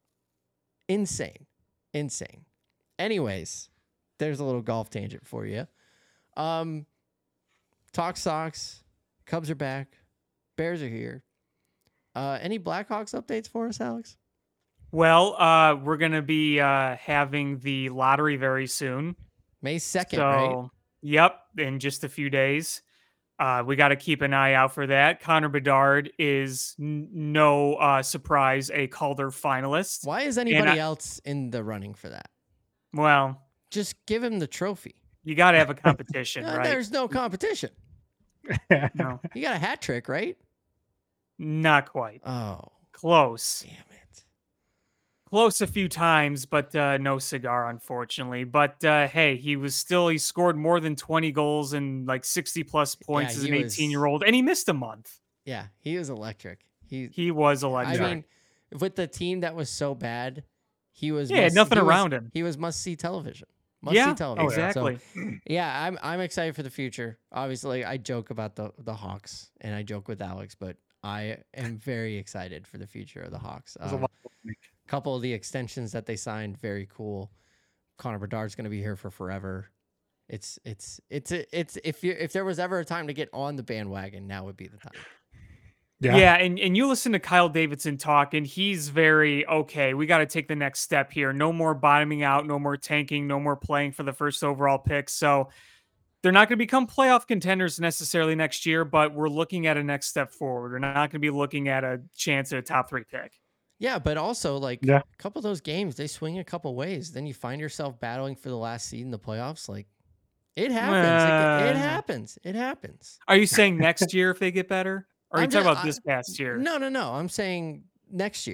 Speaker 2: Insane. Insane. Anyways, there's a little golf tangent for you. Um, Talk Sox. Cubs are back. Bears are here. Uh, any Blackhawks updates for us, Alex?
Speaker 3: Well, uh, we're gonna be uh, having the lottery very soon.
Speaker 2: May second,
Speaker 3: So,
Speaker 2: right?
Speaker 3: yep, in just a few days. Uh, we got to keep an eye out for that. Connor Bedard is n- no uh, surprise a Calder finalist.
Speaker 2: Why is anybody
Speaker 3: I-
Speaker 2: else in the running for that?
Speaker 3: Well,
Speaker 2: Just give him the trophy.
Speaker 3: you got to have a competition,
Speaker 2: Uh,
Speaker 3: right?
Speaker 2: There's no competition.
Speaker 3: No,
Speaker 2: You got a hat trick, right?
Speaker 3: not quite.
Speaker 2: Oh,
Speaker 3: Close.
Speaker 2: damn it.
Speaker 3: Close a few times, but uh, no cigar, unfortunately. But uh, hey, he was still, he scored more than twenty goals and like sixty plus points
Speaker 2: Yeah,
Speaker 3: as
Speaker 2: he
Speaker 3: an
Speaker 2: was-
Speaker 3: eighteen year old, and he missed a month.
Speaker 2: Yeah, he was electric. He,
Speaker 3: He was electric.
Speaker 2: I mean, with the team that was so bad, he was
Speaker 3: Yeah,
Speaker 2: must-
Speaker 3: nothing
Speaker 2: he was-
Speaker 3: around him.
Speaker 2: He was must see television. Must
Speaker 3: yeah,
Speaker 2: see television. So,
Speaker 3: exactly.
Speaker 2: yeah, I'm I'm excited for the future. Obviously, I joke about the the Hawks and I joke with Alex, but I am very excited for the future of the Hawks.
Speaker 1: There's a
Speaker 2: Uh,
Speaker 1: lot of week.
Speaker 2: couple of the extensions that they signed, very cool. Connor Bedard's going to be here for forever. It's it's it's it's if you if there was ever a time to get on the bandwagon, now would be the time.
Speaker 3: Yeah. and, and you listen to Kyle Davidson talk, and he's very okay. We got to take the next step here. No more bottoming out, no more tanking, no more playing for the first overall pick. So they're not going to become playoff contenders necessarily next year, but we're looking at a next step forward. We're not going to be looking at a chance at a top three pick.
Speaker 2: Yeah, but also like
Speaker 1: Yeah.
Speaker 2: a couple of those games, they swing a couple ways. Then you find yourself battling for the last seed in the playoffs. Like it happens. It, it
Speaker 3: Uh.
Speaker 2: happens. It happens.
Speaker 3: Are you saying next year if they get better? Or are you
Speaker 2: I'm
Speaker 3: talking
Speaker 2: ju-
Speaker 3: about this past year?
Speaker 2: No, no, no. I'm saying next year.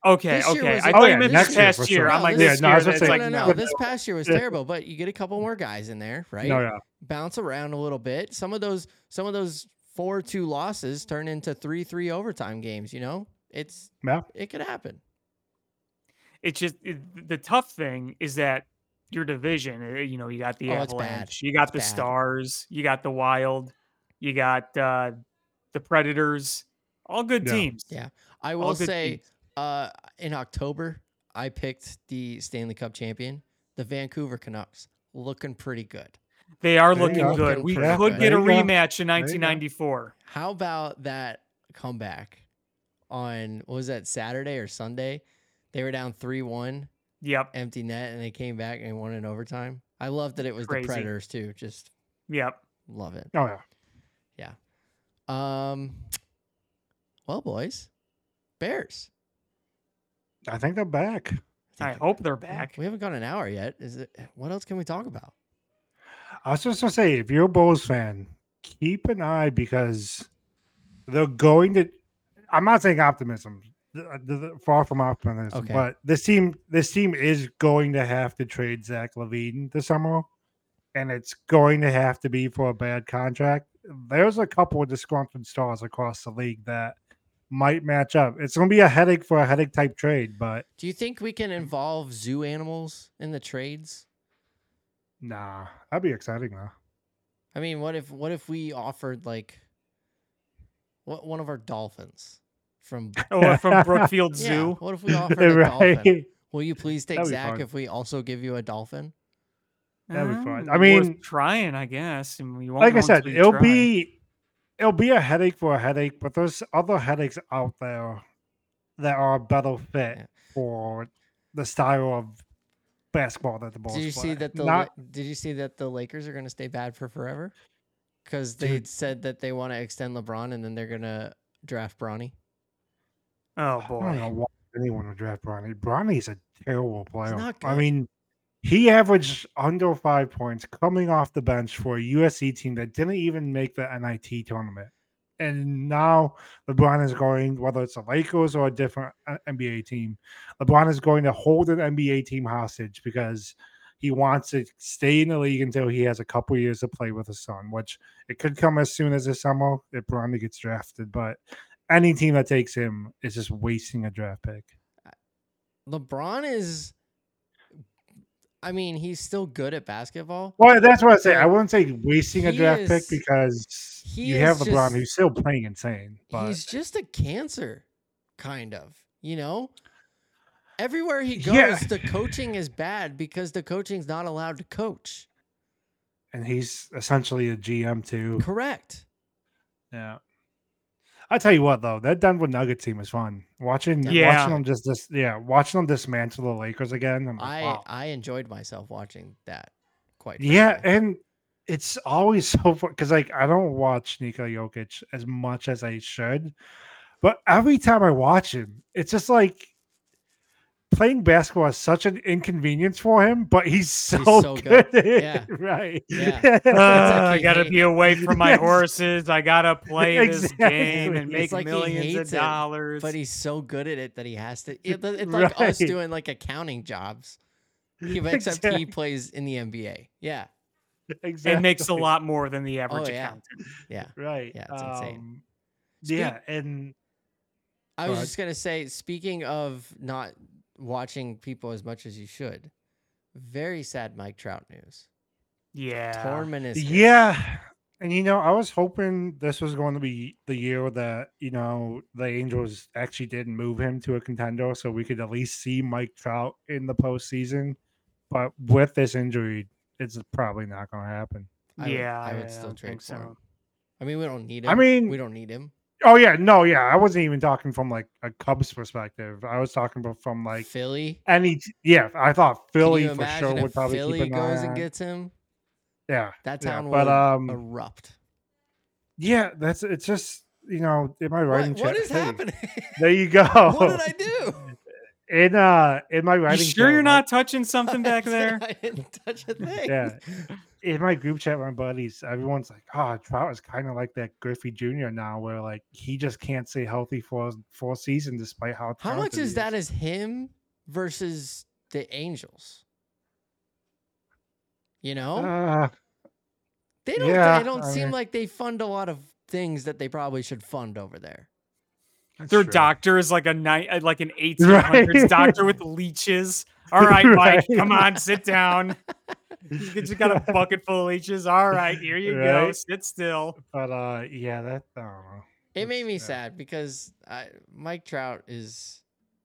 Speaker 3: Okay,
Speaker 2: This year
Speaker 3: okay.
Speaker 2: was
Speaker 3: I
Speaker 2: a-
Speaker 3: thought
Speaker 1: Oh,
Speaker 3: you
Speaker 1: yeah,
Speaker 3: meant
Speaker 1: next
Speaker 3: this
Speaker 1: year
Speaker 3: past
Speaker 1: for
Speaker 3: year.
Speaker 1: sure.
Speaker 3: I'm like,
Speaker 2: this
Speaker 1: Yeah,
Speaker 3: this
Speaker 1: no, I
Speaker 3: year,
Speaker 1: was gonna
Speaker 3: it's
Speaker 1: say-
Speaker 3: like,
Speaker 2: no, no,
Speaker 3: no.
Speaker 2: no. This past year was terrible, but you get a couple more guys in there, right?
Speaker 1: No, yeah.
Speaker 2: Bounce around a little bit. Some of those, some of those four two losses turn into three three overtime games. You know, it's
Speaker 1: Yeah.
Speaker 2: it could happen.
Speaker 3: It's just it, the tough thing is that your division, uh, you know, you got the
Speaker 2: Oh, it's bad.
Speaker 3: Avalanche, you got
Speaker 2: It's
Speaker 3: the
Speaker 2: bad.
Speaker 3: Stars, you got the Wild, you got uh, the Predators, all good
Speaker 1: Yeah.
Speaker 3: teams.
Speaker 2: Yeah, I
Speaker 3: All
Speaker 2: will
Speaker 3: good
Speaker 2: say,
Speaker 3: teams.
Speaker 2: uh, in October, I picked the Stanley Cup champion, the Vancouver Canucks, looking pretty good.
Speaker 3: They are
Speaker 1: There you
Speaker 3: looking
Speaker 1: go.
Speaker 3: good.
Speaker 2: Looking
Speaker 3: We
Speaker 2: pretty
Speaker 3: could
Speaker 2: good.
Speaker 3: get a
Speaker 1: There you go.
Speaker 3: rematch in
Speaker 1: There you go.
Speaker 3: nineteen ninety-four.
Speaker 2: How about that comeback on what was that Saturday or Sunday? They were down three one,
Speaker 3: Yep,
Speaker 2: empty net, and they came back and won in overtime. I love that it was
Speaker 3: Crazy.
Speaker 2: the Predators too. Just
Speaker 3: yep.
Speaker 2: love it.
Speaker 1: Oh, yeah.
Speaker 2: Um, well, boys, Bears.
Speaker 1: I think they're back.
Speaker 3: I hope they're back.
Speaker 2: We haven't got an hour yet. Is it? What else can we talk about?
Speaker 1: I was just gonna say, if you're a Bulls fan, keep an eye because they're going to. I'm not saying optimism, th- th- th- far from optimism,
Speaker 2: Okay.
Speaker 1: but this team, this team is going to have to trade Zach LaVine this summer, and it's going to have to be for a bad contract. There's a couple of disgruntled stars across the league that might match up. It's going to be a headache for a headache type trade, but
Speaker 2: Do you think we can involve zoo animals in the trades?
Speaker 1: nah, that'd be exciting though.
Speaker 2: I mean, what if what if we offered like what one of our dolphins from
Speaker 3: Or from Brookfield
Speaker 2: yeah,
Speaker 3: Zoo.
Speaker 2: what if we offered a dolphin?
Speaker 1: Right?
Speaker 2: Will you please take
Speaker 1: That'd be
Speaker 2: Zach
Speaker 1: fun.
Speaker 2: if we also give you a dolphin?
Speaker 1: That'd be fun.
Speaker 3: Uh,
Speaker 1: I
Speaker 3: worth
Speaker 1: mean-
Speaker 3: trying, I guess. And we won't
Speaker 1: Like
Speaker 3: know
Speaker 1: I said,
Speaker 3: until you
Speaker 1: it'll
Speaker 3: try.
Speaker 1: be it'll be a headache for a headache, but there's other headaches out there that are a better fit
Speaker 2: Yeah.
Speaker 1: for the style of basketball that the Bulls
Speaker 2: Did you
Speaker 1: play.
Speaker 2: see that the
Speaker 1: Not,
Speaker 2: La- Did you see that the Lakers are going to stay bad for forever? Because they
Speaker 1: Dude.
Speaker 2: said that they want to extend LeBron and then they're going to draft Bronny.
Speaker 3: Oh
Speaker 1: I don't
Speaker 3: boy.
Speaker 1: know why anyone would draft Bronny. Bronny's a terrible player.
Speaker 2: not
Speaker 1: I
Speaker 2: good.
Speaker 1: mean, he averaged under five points coming off the bench for a U S C team that didn't even make the N I T tournament. And now LeBron is going, whether it's the Lakers or a different uh, N B A team, LeBron is going to hold an N B A team hostage because he wants to stay in the league until he has a couple years to play with his son, which it could come as soon as this summer if Bronny gets drafted. But any team that takes him is just wasting a draft pick.
Speaker 2: LeBron is, I mean, he's still good at basketball.
Speaker 1: Well, that's what I say. I
Speaker 2: But
Speaker 1: wouldn't say wasting a
Speaker 2: he
Speaker 1: draft pick
Speaker 2: is-
Speaker 1: because
Speaker 2: he
Speaker 1: you have
Speaker 2: is
Speaker 1: LeBron
Speaker 2: just-
Speaker 1: who's still playing insane. But
Speaker 2: He's just a cancer, kind of, you know? Everywhere he goes,
Speaker 1: Yeah.
Speaker 2: the coaching is bad because the coaching's not allowed to coach.
Speaker 1: and he's essentially a G M too.
Speaker 2: Correct.
Speaker 1: Yeah. I tell you what though, that Denver Nuggets team is fun. Watching
Speaker 3: Yeah.
Speaker 1: watching them just this yeah, watching them dismantle the Lakers again. I'm like,
Speaker 2: I
Speaker 1: wow.
Speaker 2: I enjoyed myself watching that. Quite
Speaker 1: Yeah,
Speaker 2: frankly.
Speaker 1: and it's always so fun because like I don't watch Nikola Jokic as much as I should, but every time I watch him, it's just like playing basketball is such an inconvenience for him, but he's so,
Speaker 2: so
Speaker 1: good.
Speaker 2: good.
Speaker 1: at it,
Speaker 2: Yeah.
Speaker 1: right.
Speaker 2: Yeah.
Speaker 3: Uh,
Speaker 2: like
Speaker 3: I
Speaker 2: he
Speaker 3: gotta
Speaker 2: hate-
Speaker 3: be away from my
Speaker 1: Yes.
Speaker 3: horses. I gotta play this game and
Speaker 1: Exactly.
Speaker 3: make
Speaker 2: It's like he
Speaker 3: millions of
Speaker 2: hates it,
Speaker 3: dollars.
Speaker 2: But he's so good at it that he has to. It, it's like us
Speaker 1: Right.
Speaker 2: doing like accounting jobs. He- Except he
Speaker 1: Exactly.
Speaker 2: plays in the N B A. Yeah.
Speaker 1: Exactly.
Speaker 3: and makes a lot more than the average
Speaker 2: Oh, yeah.
Speaker 3: accountant.
Speaker 2: Yeah.
Speaker 1: Right.
Speaker 2: Yeah, it's insane.
Speaker 1: Um,
Speaker 2: Speak-
Speaker 1: yeah, and
Speaker 2: I
Speaker 1: Go
Speaker 2: was
Speaker 1: ahead.
Speaker 2: just gonna say, speaking of not watching people as much as you should, very sad Mike Trout news.
Speaker 3: Yeah.
Speaker 2: Torn meniscus.
Speaker 1: yeah, and you know, I was hoping this was going to be the year that you know the Angels actually did move him to a contender, so we could at least see Mike Trout in the postseason. But with this injury, it's probably not going to happen.
Speaker 2: I would-
Speaker 3: yeah,
Speaker 2: I would
Speaker 3: I
Speaker 2: still
Speaker 3: don't
Speaker 2: trade
Speaker 3: think
Speaker 2: for
Speaker 3: so.
Speaker 2: him. I mean, we don't need him.
Speaker 1: I mean-
Speaker 2: we don't need him.
Speaker 1: Oh yeah, no, yeah, I wasn't even talking from like a Cubs perspective. I was talking about from like
Speaker 2: Philly.
Speaker 1: any. T- yeah, I thought Philly
Speaker 2: Can you
Speaker 1: for
Speaker 2: imagine
Speaker 1: sure
Speaker 2: if
Speaker 1: would probably
Speaker 2: Philly
Speaker 1: keep an eye
Speaker 2: goes and
Speaker 1: on.
Speaker 2: gets him?
Speaker 1: Yeah,
Speaker 2: That
Speaker 1: yeah,
Speaker 2: town
Speaker 1: but
Speaker 2: will
Speaker 1: um,
Speaker 2: erupt.
Speaker 1: yeah, that's it's just you know, am I right?
Speaker 2: What,
Speaker 1: in
Speaker 2: what
Speaker 1: chat?
Speaker 2: is
Speaker 1: Hey,
Speaker 2: happening?
Speaker 1: There you go.
Speaker 2: What did I do?
Speaker 1: in uh in my
Speaker 3: You
Speaker 1: writing
Speaker 3: sure
Speaker 1: chat,
Speaker 3: you're
Speaker 1: my-
Speaker 3: not touching something back there?
Speaker 2: I didn't touch a thing.
Speaker 1: yeah, in my group chat, my buddies, everyone's like, "Oh, Trout is kind of like that Griffey Junior now, where like he just can't stay healthy for for a season despite how
Speaker 2: How much
Speaker 1: talented
Speaker 2: is
Speaker 1: he
Speaker 2: that as him versus the Angels? You know,
Speaker 1: Uh,
Speaker 2: they don't.
Speaker 1: yeah,
Speaker 2: they don't
Speaker 1: I
Speaker 2: seem
Speaker 1: mean-
Speaker 2: like they fund a lot of things that they probably should fund over there.
Speaker 1: that's
Speaker 3: Their
Speaker 1: true.
Speaker 3: doctor is like a night, like an eighteen hundreds
Speaker 1: Right.
Speaker 3: doctor with leeches. All right, Mike,
Speaker 1: Right.
Speaker 3: come on, sit down. You just got a bucket full of leeches. All right, here you go.
Speaker 1: Right?
Speaker 3: Sit still.
Speaker 1: But uh, yeah, that I don't know.
Speaker 2: It made
Speaker 1: That's-
Speaker 2: me
Speaker 1: yeah.
Speaker 2: sad because I, Mike Trout is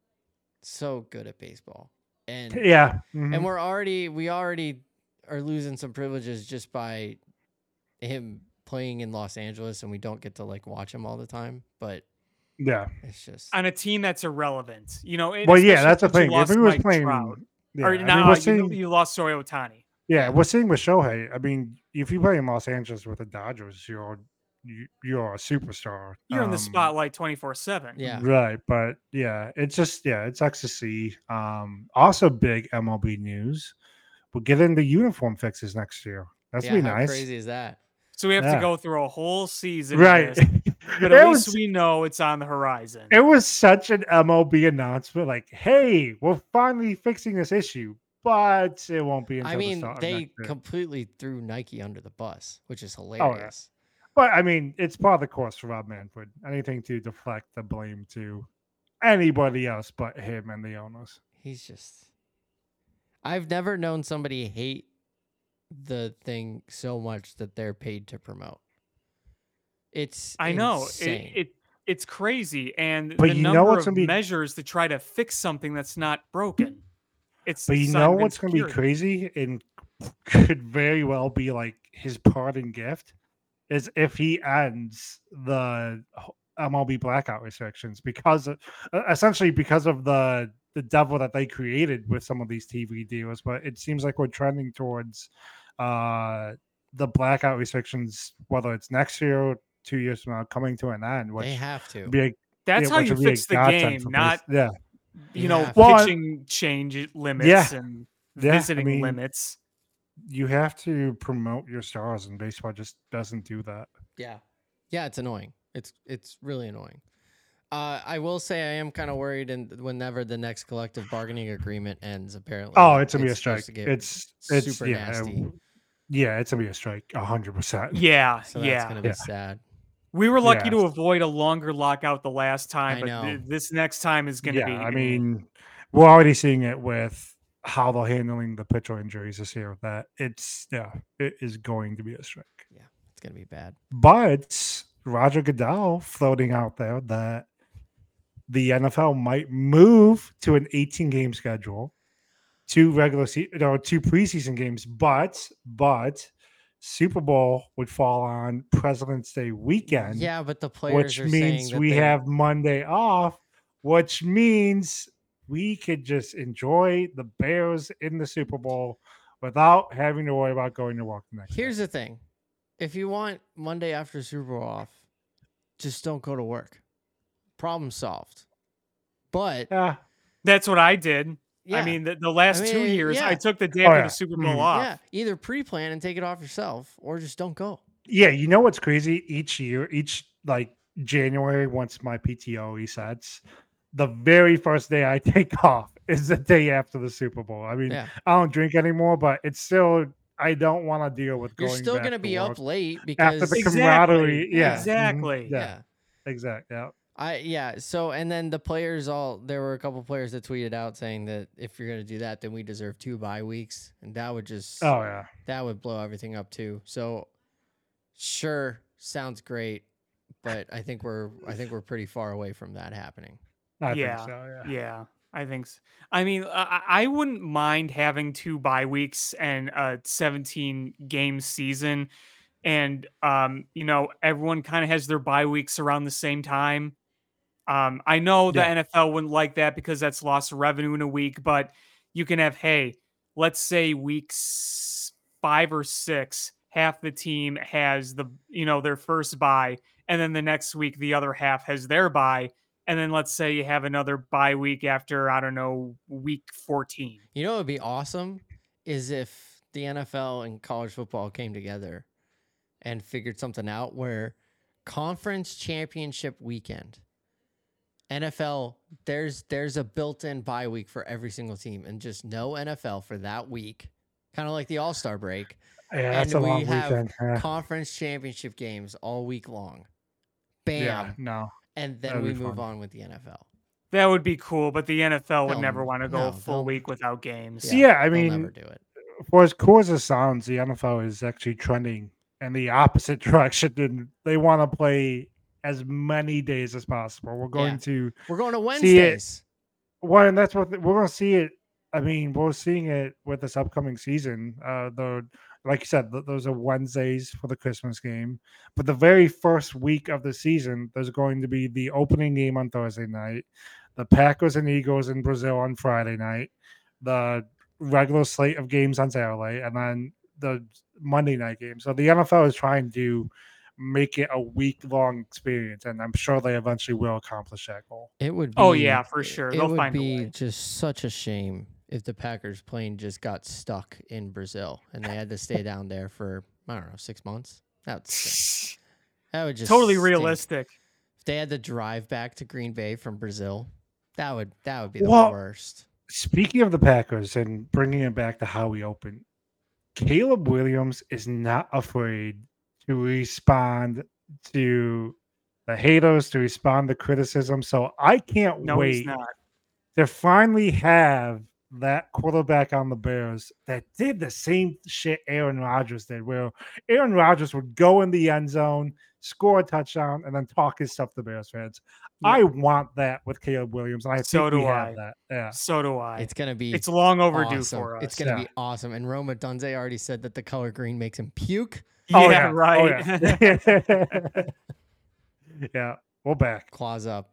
Speaker 2: so good at baseball, and
Speaker 1: Yeah, mhm.
Speaker 2: and we're already we already are losing some privileges just by him playing in Los Angeles, and we don't get to like watch him all the time. But
Speaker 1: yeah.
Speaker 2: it's just
Speaker 3: On a team that's irrelevant, you know. and
Speaker 1: Well, yeah,
Speaker 3: especially
Speaker 1: that's the
Speaker 3: since you
Speaker 1: thing. If
Speaker 3: lost
Speaker 1: he was
Speaker 3: Mike
Speaker 1: playing,
Speaker 3: Trout.
Speaker 1: yeah,
Speaker 3: or
Speaker 1: I mean,
Speaker 3: no,
Speaker 1: we're
Speaker 3: you,
Speaker 1: seeing,
Speaker 3: you lost Shohei Ohtani.
Speaker 1: yeah,
Speaker 2: Yeah.
Speaker 1: we're seeing with Shohei. I mean, if you play in Los Angeles with the Dodgers, you're you, you're a superstar.
Speaker 3: You're in the
Speaker 1: Um,
Speaker 3: spotlight twenty-four seven.
Speaker 2: yeah.
Speaker 1: Right, but yeah, it's just yeah, it sucks to see. Um, also big M L B news. We'll get into uniform fixes next year. That's
Speaker 2: yeah,
Speaker 1: gonna be
Speaker 2: how
Speaker 1: nice.
Speaker 2: crazy is that?
Speaker 3: So we have
Speaker 1: Yeah.
Speaker 3: to go through a whole season,
Speaker 1: Right.
Speaker 3: of this, but
Speaker 1: It
Speaker 3: at least
Speaker 1: was-
Speaker 3: we know it's on the horizon.
Speaker 1: It was such an M L B announcement, like, "Hey, we're finally fixing this issue," but it won't be until
Speaker 2: I
Speaker 1: the
Speaker 2: mean,
Speaker 1: start of
Speaker 2: they
Speaker 1: next year.
Speaker 2: completely threw Nike under the bus, which is
Speaker 1: Oh,
Speaker 2: hilarious.
Speaker 1: But I mean, it's part of the course for Rob Manfred. Anything to deflect the blame to anybody else but him and the owners.
Speaker 2: He's just. I've never known somebody hate the thing so much that they're paid to promote. It's
Speaker 3: I know it,
Speaker 2: insane.
Speaker 3: it it's crazy, and
Speaker 1: But
Speaker 3: the
Speaker 1: you know
Speaker 3: number
Speaker 1: what's
Speaker 3: of
Speaker 1: gonna be-
Speaker 3: measures to try to fix something that's not broken. It's
Speaker 1: But you
Speaker 3: it's
Speaker 1: know
Speaker 3: not even
Speaker 1: what's going to be
Speaker 3: security.
Speaker 1: crazy and could very well be like his parting gift is if he ends the h- M L B blackout restrictions because of, uh, essentially because of the the devil that they created with some of these T V deals. But it seems like we're trending towards uh, the blackout restrictions, whether it's next year or two years from now, coming to an end. Which
Speaker 2: they have to.
Speaker 1: would be a,
Speaker 3: That's
Speaker 1: yeah,
Speaker 3: how
Speaker 1: which
Speaker 3: you
Speaker 1: would be a
Speaker 3: fix the
Speaker 1: godsend
Speaker 3: game,
Speaker 1: for
Speaker 3: not
Speaker 1: base- yeah.
Speaker 3: you
Speaker 2: You
Speaker 3: know
Speaker 2: have
Speaker 1: Well, I-
Speaker 3: pitching change limits
Speaker 1: Yeah.
Speaker 3: and
Speaker 1: Yeah, I
Speaker 3: visiting
Speaker 1: mean,
Speaker 3: limits.
Speaker 1: You have to promote your stars, and baseball just doesn't do that.
Speaker 2: Yeah. Yeah, it's annoying. It's it's really annoying. Uh, I will say I am kind of worried, and whenever the next collective bargaining agreement ends, apparently.
Speaker 1: Oh, it's gonna be a
Speaker 2: supposed
Speaker 1: strike.
Speaker 2: to get
Speaker 1: It's it's
Speaker 2: super
Speaker 1: yeah,
Speaker 2: nasty.
Speaker 1: yeah, it's gonna be a strike, a hundred percent.
Speaker 3: Yeah,
Speaker 2: So that's
Speaker 3: yeah.
Speaker 2: gonna be
Speaker 1: Yeah.
Speaker 2: sad.
Speaker 3: We were lucky to
Speaker 1: Yes.
Speaker 3: avoid a longer lockout the last time,
Speaker 2: I
Speaker 3: but
Speaker 2: know.
Speaker 3: th- this next time is going to
Speaker 1: Yeah,
Speaker 3: be.
Speaker 1: I mean, we're already seeing it with how they're handling the pitcher injuries this year. That it's yeah, it is going to be a strike.
Speaker 2: It's gonna be bad.
Speaker 1: But Roger Goodell floating out there that the N F L might move to an eighteen game schedule, two regular season, no, two preseason games, but but Super Bowl would fall on President's Day weekend,
Speaker 2: Yeah, but the players
Speaker 1: which
Speaker 2: are
Speaker 1: means
Speaker 2: saying that
Speaker 1: we
Speaker 2: they-
Speaker 1: have Monday off, which means we could just enjoy the Bears in the Super Bowl without having to worry about going to work the next
Speaker 2: Here's
Speaker 1: day.
Speaker 2: the thing: if you want Monday after Super Bowl off, just don't go to work. Problem solved. But
Speaker 1: Yeah,
Speaker 3: That's what I did.
Speaker 2: yeah,
Speaker 3: I mean, the, the last two
Speaker 2: mean,
Speaker 3: years,
Speaker 2: yeah.
Speaker 3: I took the day
Speaker 1: Oh,
Speaker 3: after
Speaker 1: yeah.
Speaker 3: the Super Bowl
Speaker 1: Mhm.
Speaker 3: off.
Speaker 2: yeah, either pre-plan and take it off yourself, or just don't go.
Speaker 1: yeah. You know what's crazy? Each year, each like January, once my P T O resets, the very first day I take off is the day after the Super Bowl. I mean,
Speaker 2: Yeah,
Speaker 1: I don't drink anymore, but it's still I don't want to deal with
Speaker 2: you're
Speaker 1: going.
Speaker 2: still
Speaker 1: back
Speaker 2: gonna
Speaker 1: to
Speaker 2: be
Speaker 1: work
Speaker 2: up late
Speaker 1: after
Speaker 2: because
Speaker 1: the
Speaker 3: Exactly.
Speaker 1: camaraderie. Yeah, mhm,
Speaker 3: Exactly.
Speaker 1: Yeah,
Speaker 2: yeah.
Speaker 1: exactly. Yeah.
Speaker 2: I yeah. So and then the players all there were a couple players that tweeted out saying that if you're gonna do that, then we deserve two bye weeks, and that would just
Speaker 1: Oh yeah.
Speaker 2: that would blow everything up too. So sure, sounds great, but I think we're I think we're pretty far away from that happening.
Speaker 1: I
Speaker 3: Yeah,
Speaker 1: think so. Yeah.
Speaker 3: Yeah, I think so. I mean, I, I I wouldn't mind having two bye weeks and a seventeen game season. And, um, you know, everyone kind of has their bye weeks around the same time. Um, I know the
Speaker 1: Yeah.
Speaker 3: N F L wouldn't like that because that's lost revenue in a week, but you can have, hey, let's say weeks five or six, half the team has the, you know, their first bye, and then the next week the other half has their bye. and then let's say you have another bye week after, I don't know, week fourteen.
Speaker 2: You know what would be awesome is if the N F L and college football came together and figured something out where conference championship weekend, N F L, there's there's a built-in bye week for every single team, and just no N F L for that week, kind of like the All-Star break.
Speaker 1: Yeah, that's
Speaker 2: and
Speaker 1: a
Speaker 2: we
Speaker 1: long
Speaker 2: have
Speaker 1: weekend. Yeah.
Speaker 2: conference championship games all week long. Bam.
Speaker 1: Yeah, no.
Speaker 2: And then
Speaker 1: that'd
Speaker 2: we
Speaker 1: be
Speaker 2: move
Speaker 1: fun.
Speaker 2: on with the N F L.
Speaker 3: That would be cool, but the N F L would
Speaker 2: They'll-
Speaker 3: never want to go
Speaker 2: no,
Speaker 3: a full
Speaker 2: they'll-
Speaker 3: week without games.
Speaker 1: Yeah, I
Speaker 2: they'll
Speaker 1: mean,
Speaker 2: never do it.
Speaker 1: for as cool as it sounds, the N F L is actually trending in the opposite direction. And they want to play as many days as possible. We're going
Speaker 2: Yeah.
Speaker 1: to
Speaker 2: We're going to
Speaker 1: see it.
Speaker 2: Wednesdays.
Speaker 1: Well, and that's what we're going to see it. I mean, we're seeing it with this upcoming season. Uh, the like you said, th- those are Wednesdays for the Christmas game. But the very first week of the season, there's going to be the opening game on Thursday night, the Packers and Eagles in Brazil on Friday night, the regular slate of games on Saturday, and then the Monday night game. So the N F L is trying to make it a week long experience, and I'm sure they eventually will accomplish that goal.
Speaker 2: It would be,
Speaker 3: Oh, yeah, for sure.
Speaker 2: It
Speaker 3: They'll
Speaker 2: would
Speaker 3: find a
Speaker 2: be
Speaker 3: way.
Speaker 2: just such a shame if the Packers plane just got stuck in Brazil and they had to stay down there for, I don't know, six months. That would stink. That would just
Speaker 3: Totally
Speaker 2: stink.
Speaker 3: realistic.
Speaker 2: If they had to drive back to Green Bay from Brazil, that would that would be the
Speaker 1: Well,
Speaker 2: worst.
Speaker 1: Speaking of the Packers and bringing it back to how we opened, Caleb Williams is not afraid to respond to the haters, to respond to criticism. So I can't
Speaker 3: No, he's
Speaker 1: wait
Speaker 3: not.
Speaker 1: to finally have that quarterback on the Bears that did the same shit Aaron Rodgers did, where Aaron Rodgers would go in the end zone, score a touchdown, and then talk his stuff to Bears fans.
Speaker 3: Yeah.
Speaker 1: I want that with Caleb Williams, and I
Speaker 3: So
Speaker 1: think
Speaker 3: do
Speaker 1: we
Speaker 3: I.
Speaker 1: have that. Yeah.
Speaker 3: So do I.
Speaker 2: It's gonna be
Speaker 3: It's long overdue
Speaker 2: awesome.
Speaker 3: for us.
Speaker 2: It's gonna
Speaker 1: Yeah.
Speaker 2: be awesome. And Roma Dunze already said that the color green makes him puke.
Speaker 3: yeah,
Speaker 1: Oh, yeah.
Speaker 3: right.
Speaker 1: Oh, yeah. Yeah, we're back.
Speaker 2: Claws up.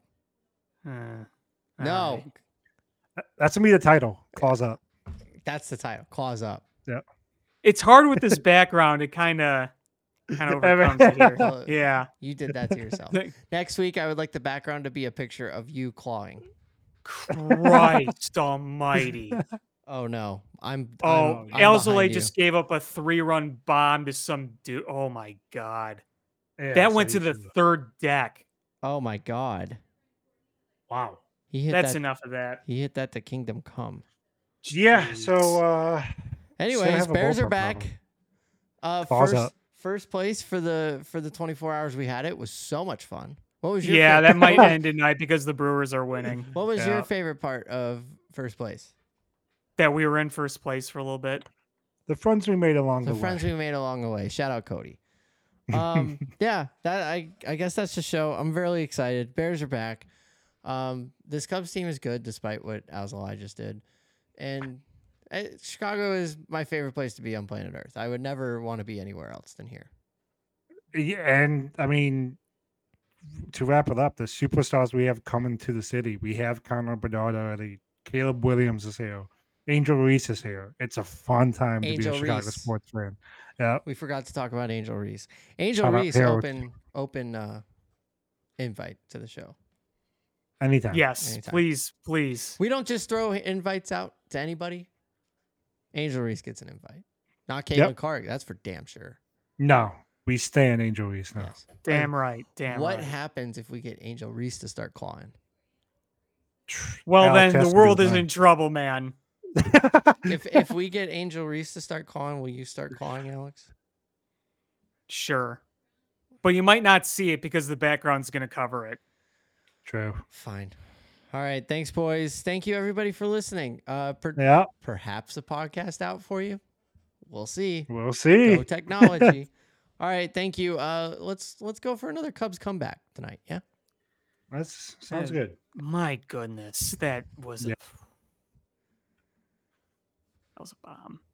Speaker 3: Uh,
Speaker 2: No,
Speaker 3: alright.
Speaker 1: That's gonna be the title. Claws up.
Speaker 2: that's the title. Claws up.
Speaker 3: It's hard with this background. It kind of kind of overcomes it here.
Speaker 2: Well,
Speaker 3: Yeah.
Speaker 2: You did that to yourself. Next week, I would like the background to be a picture of you clawing.
Speaker 3: Christ almighty.
Speaker 2: Oh no, I'm.
Speaker 3: Oh,
Speaker 2: I'm, I'm
Speaker 3: Alzolay
Speaker 2: behind you.
Speaker 3: just gave up a three-run bomb to some dude. Oh my god.
Speaker 1: Yeah,
Speaker 3: That
Speaker 1: so
Speaker 3: went to
Speaker 1: he
Speaker 3: the
Speaker 1: should-
Speaker 3: third deck.
Speaker 2: Oh my god,
Speaker 1: Wow.
Speaker 2: he hit
Speaker 3: That's
Speaker 2: that.
Speaker 3: enough of that.
Speaker 2: He hit that to Kingdom Come.
Speaker 1: Yeah. So uh
Speaker 2: Anyways,
Speaker 1: have a
Speaker 2: Bears are
Speaker 1: bullpen
Speaker 2: back.
Speaker 1: problem.
Speaker 2: Uh,
Speaker 1: Claws
Speaker 2: first,
Speaker 1: up.
Speaker 2: first place for the for the twenty-four hours we had it was so much fun. What was your
Speaker 3: Yeah,
Speaker 2: favorite,
Speaker 3: that might end tonight because the Brewers are winning.
Speaker 2: What was your
Speaker 1: Yeah.
Speaker 2: favorite part of first place?
Speaker 3: That we were in first place for a little bit.
Speaker 1: the friends we made along
Speaker 2: The
Speaker 1: the,
Speaker 2: friends
Speaker 1: way.
Speaker 2: we made along the way. Shout out Cody. Um, yeah, that I I guess that's the show. I'm really excited. Bears are back. Um, this Cubs team is good despite what Alzolay just did, and uh, Chicago is my favorite place to be on planet Earth. I would never want to be anywhere else than here.
Speaker 1: Yeah, and I mean, to wrap it up, the superstars we have coming to the city. We have Connor Bedard already. Caleb Williams is here. Angel Reese is here. It's a fun time to
Speaker 2: Angel
Speaker 1: be a Chicago
Speaker 2: Reese.
Speaker 1: sports fan. Yeah.
Speaker 2: We forgot to talk about Angel Reese. Angel
Speaker 1: Shout out
Speaker 2: Reese
Speaker 1: Harold.
Speaker 2: open open uh, invite to the show.
Speaker 1: Anytime.
Speaker 3: Yes,
Speaker 2: Anytime.
Speaker 3: please, please.
Speaker 2: We don't just throw invites out to anybody. Angel Reese gets an invite. Not Caitlin
Speaker 1: Yep.
Speaker 2: Clark. That's for damn sure.
Speaker 1: No, we stand Angel Reese now.
Speaker 2: Yes.
Speaker 3: Damn right. Damn
Speaker 2: what
Speaker 3: right.
Speaker 2: happens if we get Angel Reese to start clawing?
Speaker 3: Well,
Speaker 1: Alex
Speaker 3: then
Speaker 1: has
Speaker 3: the
Speaker 1: to
Speaker 3: world
Speaker 1: do
Speaker 3: is
Speaker 1: that.
Speaker 3: in trouble, man.
Speaker 2: If if we get Angel Reese to start clawing, will you start clawing, Alex?
Speaker 3: Sure. But you might not see it because the background's going to cover it.
Speaker 1: True.
Speaker 2: Fine. All right. Thanks, boys. Thank you, everybody, for listening. Uh, per-
Speaker 1: Yeah,
Speaker 2: perhaps a podcast out for you. We'll see.
Speaker 1: we'll see.
Speaker 2: Go technology. All right. Thank you. Uh, let's let's go for another Cubs comeback tonight. Yeah.
Speaker 1: That sounds
Speaker 3: Yeah.
Speaker 1: good.
Speaker 3: My goodness. That was a,
Speaker 1: Yeah.
Speaker 3: that was a bomb.